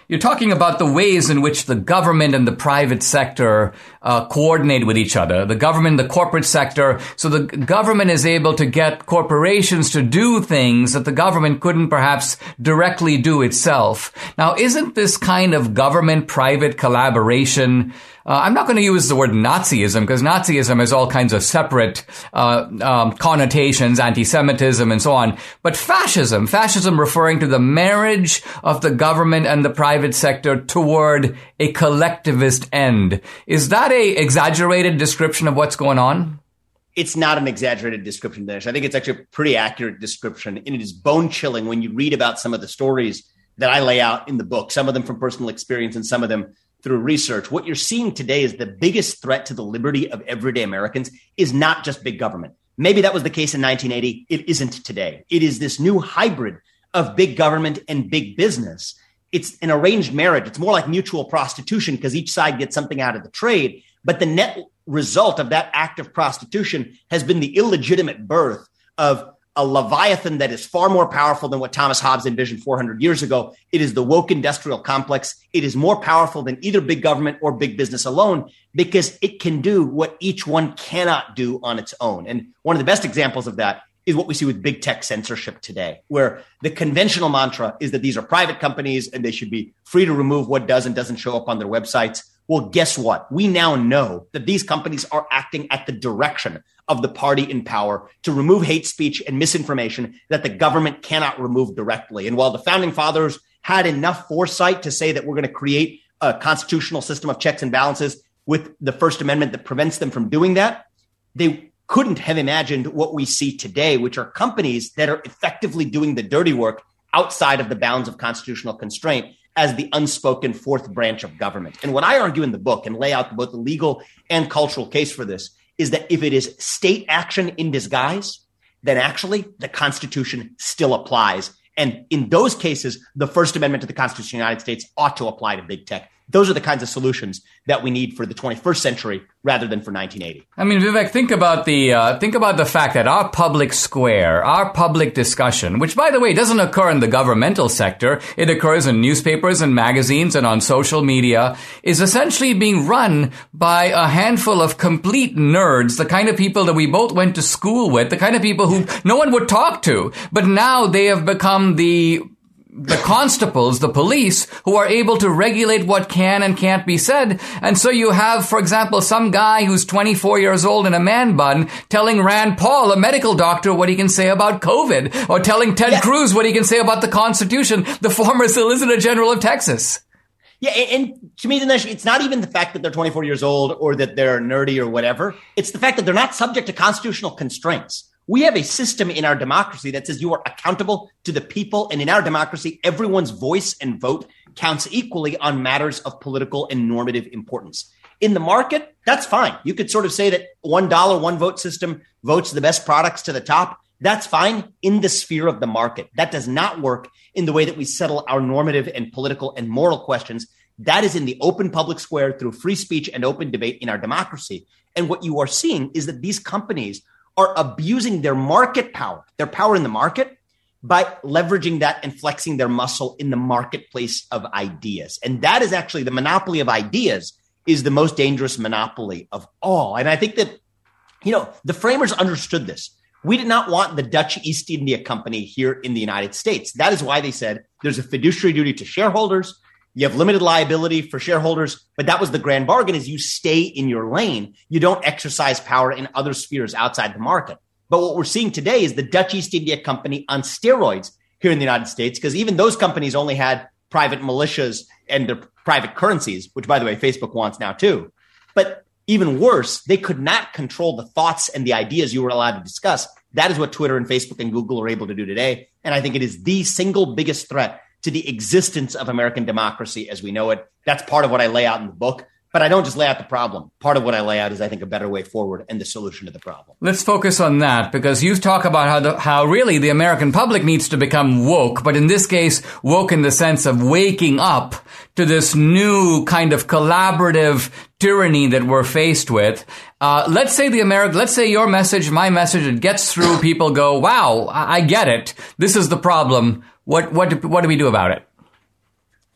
You're talking about the ways in which the government and the private sector uh, coordinate with each other. The government, the corporate sector. So the government is able to get corporations to do things that the government couldn't perhaps directly do itself. Now, isn't this kind of government-private collaboration, uh, I'm not going to use the word Nazism, because Nazism has all kinds of separate uh, um, connotations, anti-Semitism and so on. But fascism, fascism referring to the marriage of the government and the private sector toward a collectivist end. Is that a exaggerated description of what's going on? It's not an exaggerated description, Dinesh. I think it's actually a pretty accurate description, and it is bone-chilling when you read about some of the stories that I lay out in the book, some of them from personal experience and some of them through research. What you're seeing today is the biggest threat to the liberty of everyday Americans is not just big government. Maybe that was the case in nineteen eighty. It isn't today. It is this new hybrid of big government and big business. It's an arranged marriage. It's more like mutual prostitution because each side gets something out of the trade. But the net result of that act of prostitution has been the illegitimate birth of a Leviathan that is far more powerful than what Thomas Hobbes envisioned four hundred years ago. It is the woke industrial complex. It is more powerful than either big government or big business alone because it can do what each one cannot do on its own. And one of the best examples of that is what we see with big tech censorship today, where the conventional mantra is that these are private companies and they should be free to remove what does and doesn't show up on their websites. Well, guess what? We now know that these companies are acting at the direction of the party in power to remove hate speech and misinformation that the government cannot remove directly. And while the founding fathers had enough foresight to say that we're going to create a constitutional system of checks and balances with the First Amendment that prevents them from doing that, they couldn't have imagined what we see today, which are companies that are effectively doing the dirty work outside of the bounds of constitutional constraint as the unspoken fourth branch of government. And what I argue in the book and lay out both the legal and cultural case for this is that if it is state action in disguise, then actually the Constitution still applies. And in those cases, the First Amendment to the Constitution of the United States ought to apply to big tech. Those are the kinds of solutions that we need for the twenty-first century rather than for nineteen eighty. I mean, Vivek, think about the uh, think about the fact that our public square, our public discussion, which, by the way, doesn't occur in the governmental sector, it occurs in newspapers and magazines and on social media, is essentially being run by a handful of complete nerds, the kind of people that we both went to school with, the kind of people who no one would talk to. But now they have become the the constables, the police, who are able to regulate what can and can't be said. And so you have, for example, some guy who's twenty-four years old in a man bun telling Rand Paul, a medical doctor, what he can say about COVID, or telling Ted yeah. Cruz what he can say about the Constitution, the former Solicitor General of Texas. Yeah, and to me, Dinesh, it's not even the fact that they're twenty-four years old or that they're nerdy or whatever. It's the fact that they're not subject to constitutional constraints. We have a system in our democracy that says you are accountable to the people. And in our democracy, everyone's voice and vote counts equally on matters of political and normative importance. In the market, that's fine. You could sort of say that one dollar, one vote system votes the best products to the top. That's fine in the sphere of the market. That does not work in the way that we settle our normative and political and moral questions. That is in the open public square through free speech and open debate in our democracy. And what you are seeing is that these companies are abusing their market power, their power in the market, by leveraging that and flexing their muscle in the marketplace of ideas. And that is actually the monopoly of ideas is the most dangerous monopoly of all. And I think that, you know, the framers understood this. We did not want the Dutch East India Company here in the United States. That is why they said there's a fiduciary duty to shareholders. You have limited liability for shareholders, but that was the grand bargain is you stay in your lane. You don't exercise power in other spheres outside the market. But what we're seeing today is the Dutch East India Company on steroids here in the United States, because even those companies only had private militias and their private currencies, which, by the way, Facebook wants now too. But even worse, they could not control the thoughts and the ideas you were allowed to discuss. That is what Twitter and Facebook and Google are able to do today. And I think it is the single biggest threat to the existence of American democracy as we know it. That's part of what I lay out in the book. But I don't just lay out the problem. Part of what I lay out is, I think, a better way forward and the solution to the problem. Let's focus on that, because you talk about how the, how really the American public needs to become woke, but in this case, woke in the sense of waking up to this new kind of collaborative tyranny that we're faced with. Uh, let's say the American, let's say your message, my message, it gets through. People go, wow, I, I get it. This is the problem. What, what, do, what do we do about it?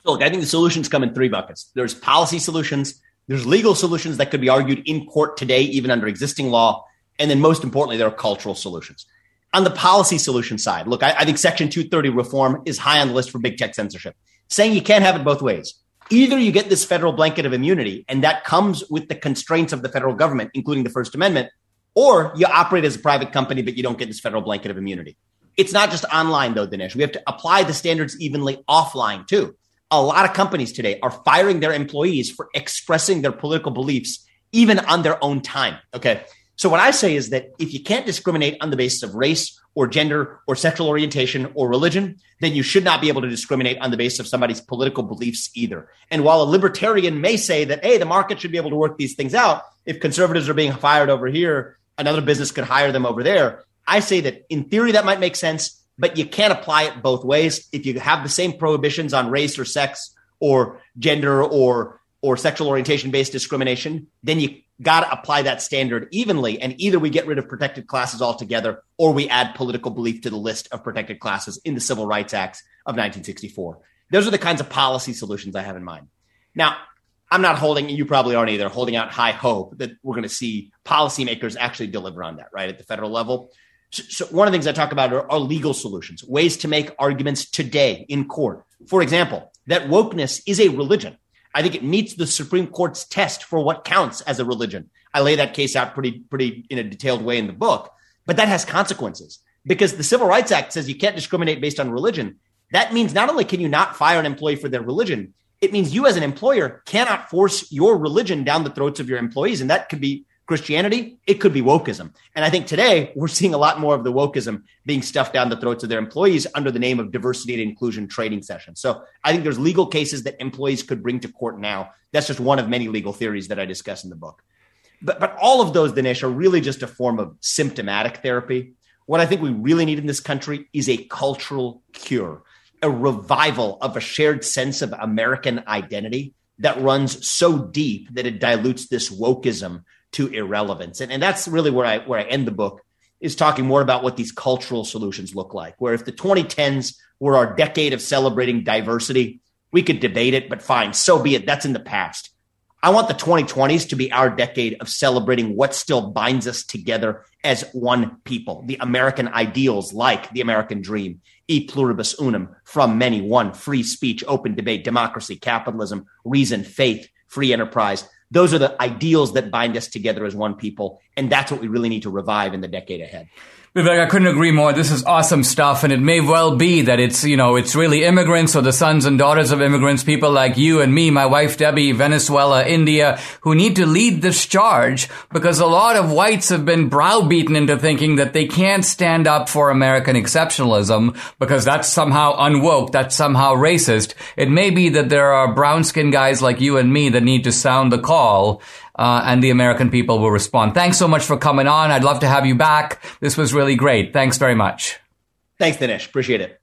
So look, I think the solutions come in three buckets. There's policy solutions, there's legal solutions that could be argued in court today, even under existing law. And then most importantly, there are cultural solutions. On the policy solution side, look, I, I think Section two thirty reform is high on the list for big tech censorship, saying you can't have it both ways. Either you get this federal blanket of immunity, and that comes with the constraints of the federal government, including the First Amendment, or you operate as a private company, but you don't get this federal blanket of immunity. It's not just online, though, Dinesh. We have to apply the standards evenly offline, too. A lot of companies today are firing their employees for expressing their political beliefs, even on their own time. Okay. So what I say is that if you can't discriminate on the basis of race or gender or sexual orientation or religion, then you should not be able to discriminate on the basis of somebody's political beliefs either. And while a libertarian may say that, hey, the market should be able to work these things out, if conservatives are being fired over here, another business could hire them over there. I say that in theory, that might make sense, but you can't apply it both ways. If you have the same prohibitions on race or sex or gender or or sexual orientation-based discrimination, then you got to apply that standard evenly. And either we get rid of protected classes altogether, or we add political belief to the list of protected classes in the Civil Rights Acts of nineteen sixty-four. Those are the kinds of policy solutions I have in mind. Now, I'm not holding, you probably aren't either, holding out high hope that we're going to see policymakers actually deliver on that, right, at the federal level. So one of the things I talk about are, are legal solutions, ways to make arguments today in court. For example, that wokeness is a religion. I think it meets the Supreme Court's test for what counts as a religion. I lay that case out pretty, pretty in a detailed way in the book, but that has consequences because the Civil Rights Act says you can't discriminate based on religion. That means not only can you not fire an employee for their religion, it means you as an employer cannot force your religion down the throats of your employees. And that could be Christianity, it could be wokeism. And I think today we're seeing a lot more of the wokeism being stuffed down the throats of their employees under the name of diversity and inclusion training sessions. So I think there's legal cases that employees could bring to court now. That's just one of many legal theories that I discuss in the book. But, but all of those, Dinesh, are really just a form of symptomatic therapy. What I think we really need in this country is a cultural cure, a revival of a shared sense of American identity that runs so deep that it dilutes this wokeism to irrelevance. And, and that's really where I where I end the book, is talking more about what these cultural solutions look like, where if the twenty tens were our decade of celebrating diversity, we could debate it, but fine, so be it. That's in the past. I want the twenty twenties to be our decade of celebrating what still binds us together as one people, the American ideals like the American dream, e pluribus unum, from many, one, free speech, open debate, democracy, capitalism, reason, faith, free enterprise. Those are the ideals that bind us together as one people. And that's what we really need to revive in the decade ahead. Vivek, I couldn't agree more. This is awesome stuff. And it may well be that it's, you know, it's really immigrants or the sons and daughters of immigrants, people like you and me, my wife, Debbie, Venezuela, India, who need to lead this charge, because a lot of whites have been browbeaten into thinking that they can't stand up for American exceptionalism because that's somehow unwoke, that's somehow racist. It may be that there are brown-skinned guys like you and me that need to sound the call. Uh, and the American people will respond. Thanks so much for coming on. I'd love to have you back. This was really great. Thanks very much. Thanks, Dinesh. Appreciate it.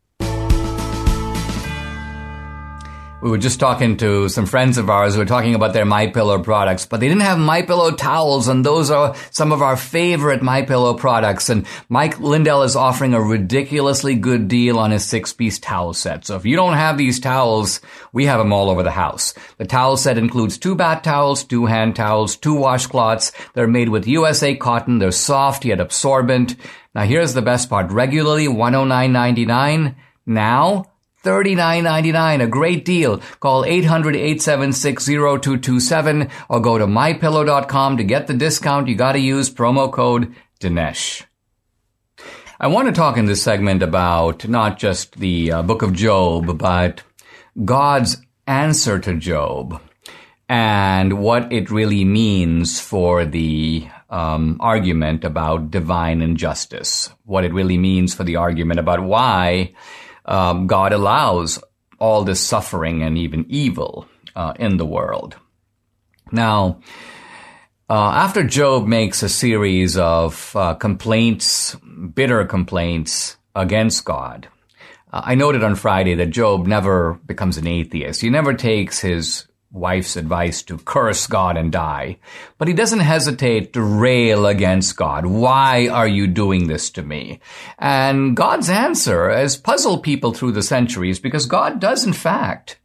We were just talking to some friends of ours who were talking about their MyPillow products, but they didn't have MyPillow towels, and those are some of our favorite MyPillow products. And Mike Lindell is offering a ridiculously good deal on his six-piece towel set. So if you don't have these towels, we have them all over the house. The towel set includes two bath towels, two hand towels, two washcloths. They're made with U S A cotton. They're soft yet absorbent. Now here's the best part. Regularly one hundred nine ninety-nine. Now thirty-nine ninety-nine, a great deal. Call eight hundred, eight seven six, zero two two seven or go to my pillow dot com to get the discount. You got to use promo code Dinesh. I want to talk in this segment about not just the uh, book of Job, but God's answer to Job and what it really means for the um, argument about divine injustice, what it really means for the argument about why Um, God allows all this suffering and even evil uh, in the world. Now, uh, after Job makes a series of uh, complaints, bitter complaints against God, uh, I noted on Friday that Job never becomes an atheist. He never takes his wife's advice to curse God and die, but he doesn't hesitate to rail against God. Why are you doing this to me? And God's answer has puzzled people through the centuries, because God does in fact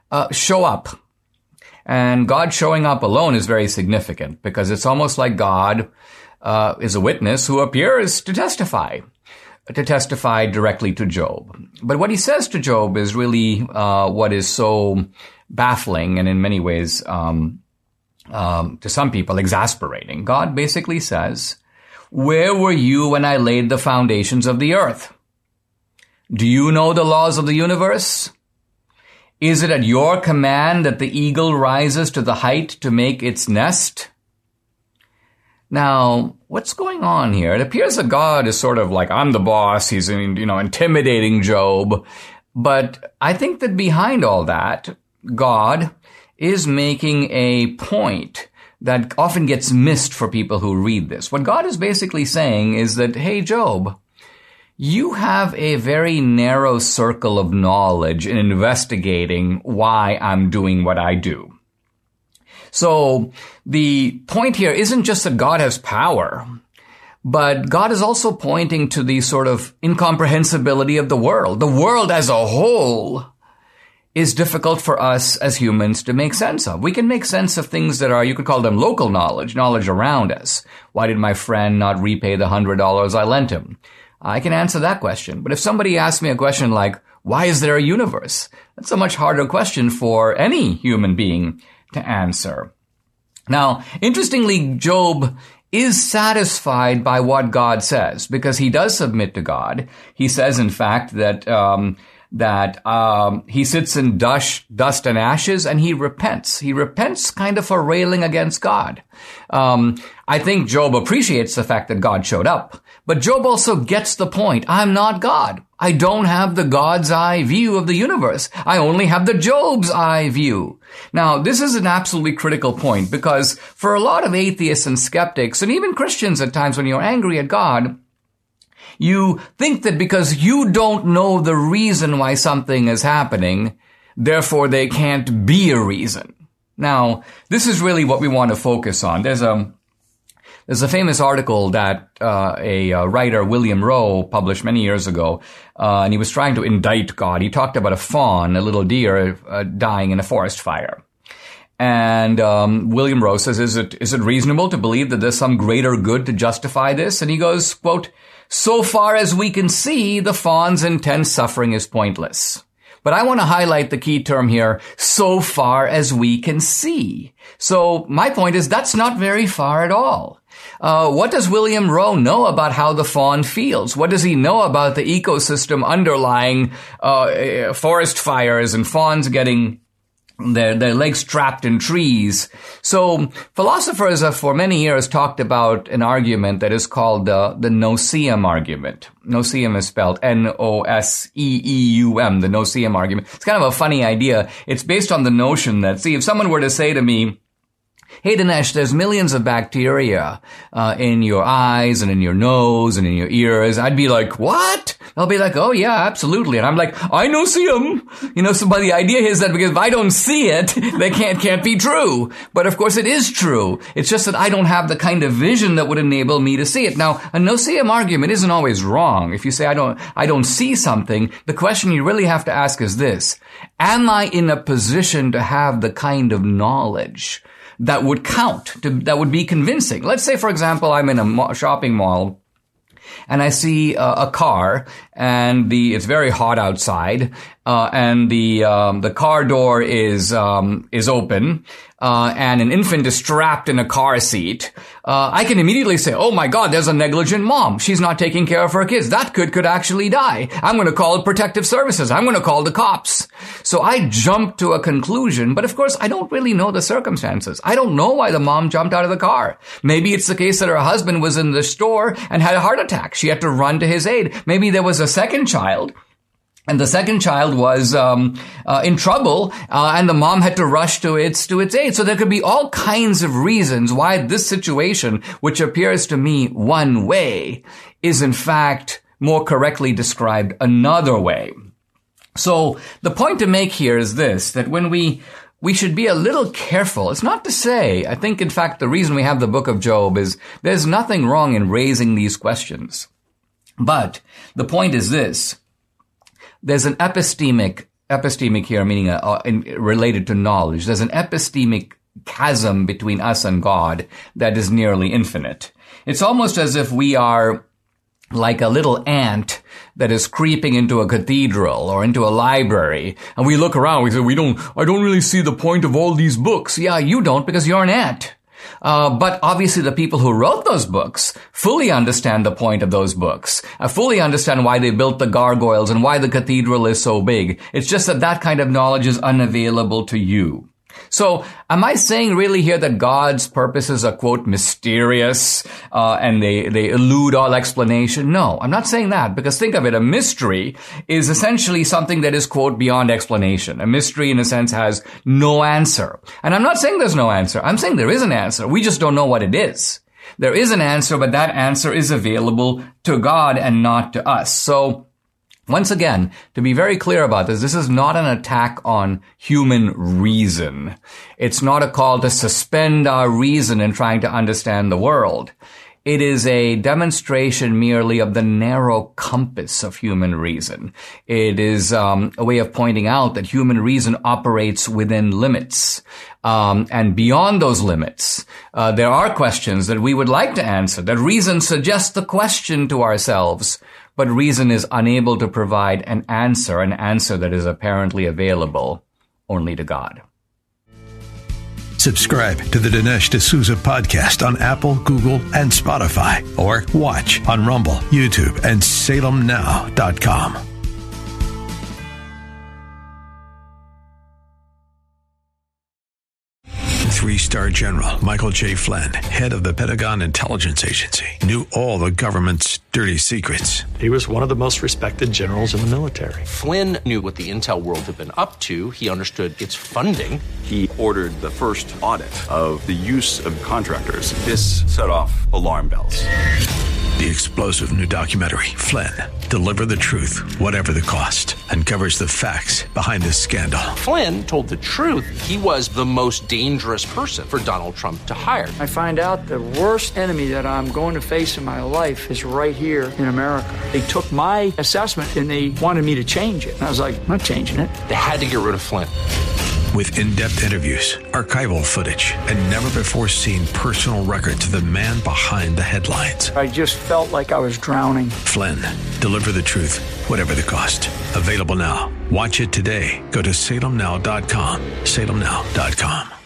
uh, show up. And God showing up alone is very significant because it's almost like God uh, is a witness who appears to testify, to testify directly to Job. But what he says to Job is really uh, what is so baffling and in many ways, um, um, to some people, exasperating. God basically says, "Where were you when I laid the foundations of the earth? Do you know the laws of the universe? Is it at your command that the eagle rises to the height to make its nest?" Now, what's going on here? It appears that God is sort of like, I'm the boss. He's, you know, intimidating Job. But I think that behind all that, God is making a point that often gets missed for people who read this. What God is basically saying is that, hey, Job, you have a very narrow circle of knowledge in investigating why I'm doing what I do. So the point here isn't just that God has power, but God is also pointing to the sort of incomprehensibility of the world. The world as a whole is difficult for us as humans to make sense of. We can make sense of things that are, you could call them local knowledge, knowledge around us. Why did my friend not repay the hundred dollars I lent him? I can answer that question. But if somebody asks me a question like, why is there a universe? That's a much harder question for any human being to answer. Now, interestingly, Job is satisfied by what God says because he does submit to God. He says, in fact, that um, that um, he sits in dust, dust and ashes, and he repents. He repents kind of for railing against God. Um, I think Job appreciates the fact that God showed up, but Job also gets the point. I'm not God. I don't have the God's eye view of the universe. I only have the Job's eye view. Now, this is an absolutely critical point because for a lot of atheists and skeptics, and even Christians at times when you're angry at God, you think that because you don't know the reason why something is happening, therefore there can't be a reason. Now, this is really what we want to focus on. There's a There's a famous article that uh, a uh, writer, William Rowe, published many years ago, uh, and he was trying to indict God. He talked about a fawn, a little deer, uh, dying in a forest fire. And um, William Rowe says, is it is it reasonable to believe that there's some greater good to justify this? And he goes, quote, "So far as we can see, the fawn's intense suffering is pointless." But I want to highlight the key term here, so far as we can see. So my point is that's not very far at all. Uh, what does William Rowe know about how the fawn feels? What does he know about the ecosystem underlying uh, forest fires and fawns getting their, their legs trapped in trees? So philosophers have for many years talked about an argument that is called the, the no-see-um argument. No-see-um is spelled N O S E E U M, the no-see-um argument. It's kind of a funny idea. It's based on the notion that, see, if someone were to say to me, hey, Dinesh, there's millions of bacteria uh, in your eyes and in your nose and in your ears, I'd be like, what? They'll be like, oh, yeah, absolutely. And I'm like, I no see them. You know, so but the idea is that because if I don't see it, they can't, can't be true. But of course it is true. It's just that I don't have the kind of vision that would enable me to see it. Now, a no-see-um argument isn't always wrong. If you say I don't, I don't see something, the question you really have to ask is this: am I in a position to have the kind of knowledge that would count, to, that would be convincing? Let's say, for example, I'm in a mo- shopping mall and I see uh, a car and the it's very hot outside uh, and the um, the car door is um, is open uh, and an infant is strapped in a car seat. Uh, I can immediately say, oh my God, there's a negligent mom. She's not taking care of her kids. That kid could actually die. I'm going to call protective services. I'm going to call the cops. So I jump to a conclusion, but of course I don't really know the circumstances. I don't know why the mom jumped out of the car. Maybe it's the case that her husband was in the store and had a heart attack. She had to run to his aid. Maybe there was a second child, and the second child was um uh, in trouble, uh, and the mom had to rush to its to its aid. So there could be all kinds of reasons why this situation, which appears to me one way, is in fact more correctly described another way. So the point to make here is this, that when we we should be a little careful. It's not to say, I think in fact the reason we have the book of Job is there's nothing wrong in raising these questions. But the point is this: there's an epistemic epistemic here meaning uh, uh, in, related to knowledge. There's an epistemic chasm between us and God that is nearly infinite. It's almost as if we are like a little ant that is creeping into a cathedral or into a library, and we look around, we say, we don't, I don't really see the point of all these books. Yeah, you don't, because you're an ant. Uh, but obviously the people who wrote those books fully understand the point of those books, uh, fully understand why they built the gargoyles and why the cathedral is so big. It's just that that kind of knowledge is unavailable to you. So am I saying really here that God's purposes are, quote, mysterious, uh, and they, they elude all explanation? No, I'm not saying that, because think of it, a mystery is essentially something that is, quote, beyond explanation. A mystery, in a sense, has no answer. And I'm not saying there's no answer. I'm saying there is an answer. We just don't know what it is. There is an answer, but that answer is available to God and not to us. So once again, to be very clear about this, this is not an attack on human reason. It's not a call to suspend our reason in trying to understand the world. It is a demonstration merely of the narrow compass of human reason. It is um, a way of pointing out that human reason operates within limits. Um, and beyond those limits, uh, there are questions that we would like to answer, that reason suggests the question to ourselves, but reason is unable to provide an answer, an answer that is apparently available only to God. Subscribe to the Dinesh D'Souza podcast on Apple, Google, and Spotify, or watch on Rumble, YouTube, and Salem Now dot com. Three-star General Michael J. Flynn, head of the Pentagon Intelligence Agency, knew all the government's dirty secrets. He was one of the most respected generals in the military. Flynn knew what the intel world had been up to. He understood its funding. He ordered the first audit of the use of contractors. This set off alarm bells. The explosive new documentary, Flynn, Deliver the Truth, Whatever the Cost, uncovers the facts behind this scandal. Flynn told the truth. He was the most dangerous person for Donald Trump to hire. I find out the worst enemy that I'm going to face in my life is right here in America. They took my assessment and they wanted me to change it. And I was like, I'm not changing it. They had to get rid of Flynn. With in-depth interviews, archival footage, and never-before-seen personal records of the man behind the headlines. I just felt like I was drowning. Flynn, Deliver the Truth, Whatever the Cost. Available now. Watch it today. Go to Salem Now dot com. Salem Now dot com.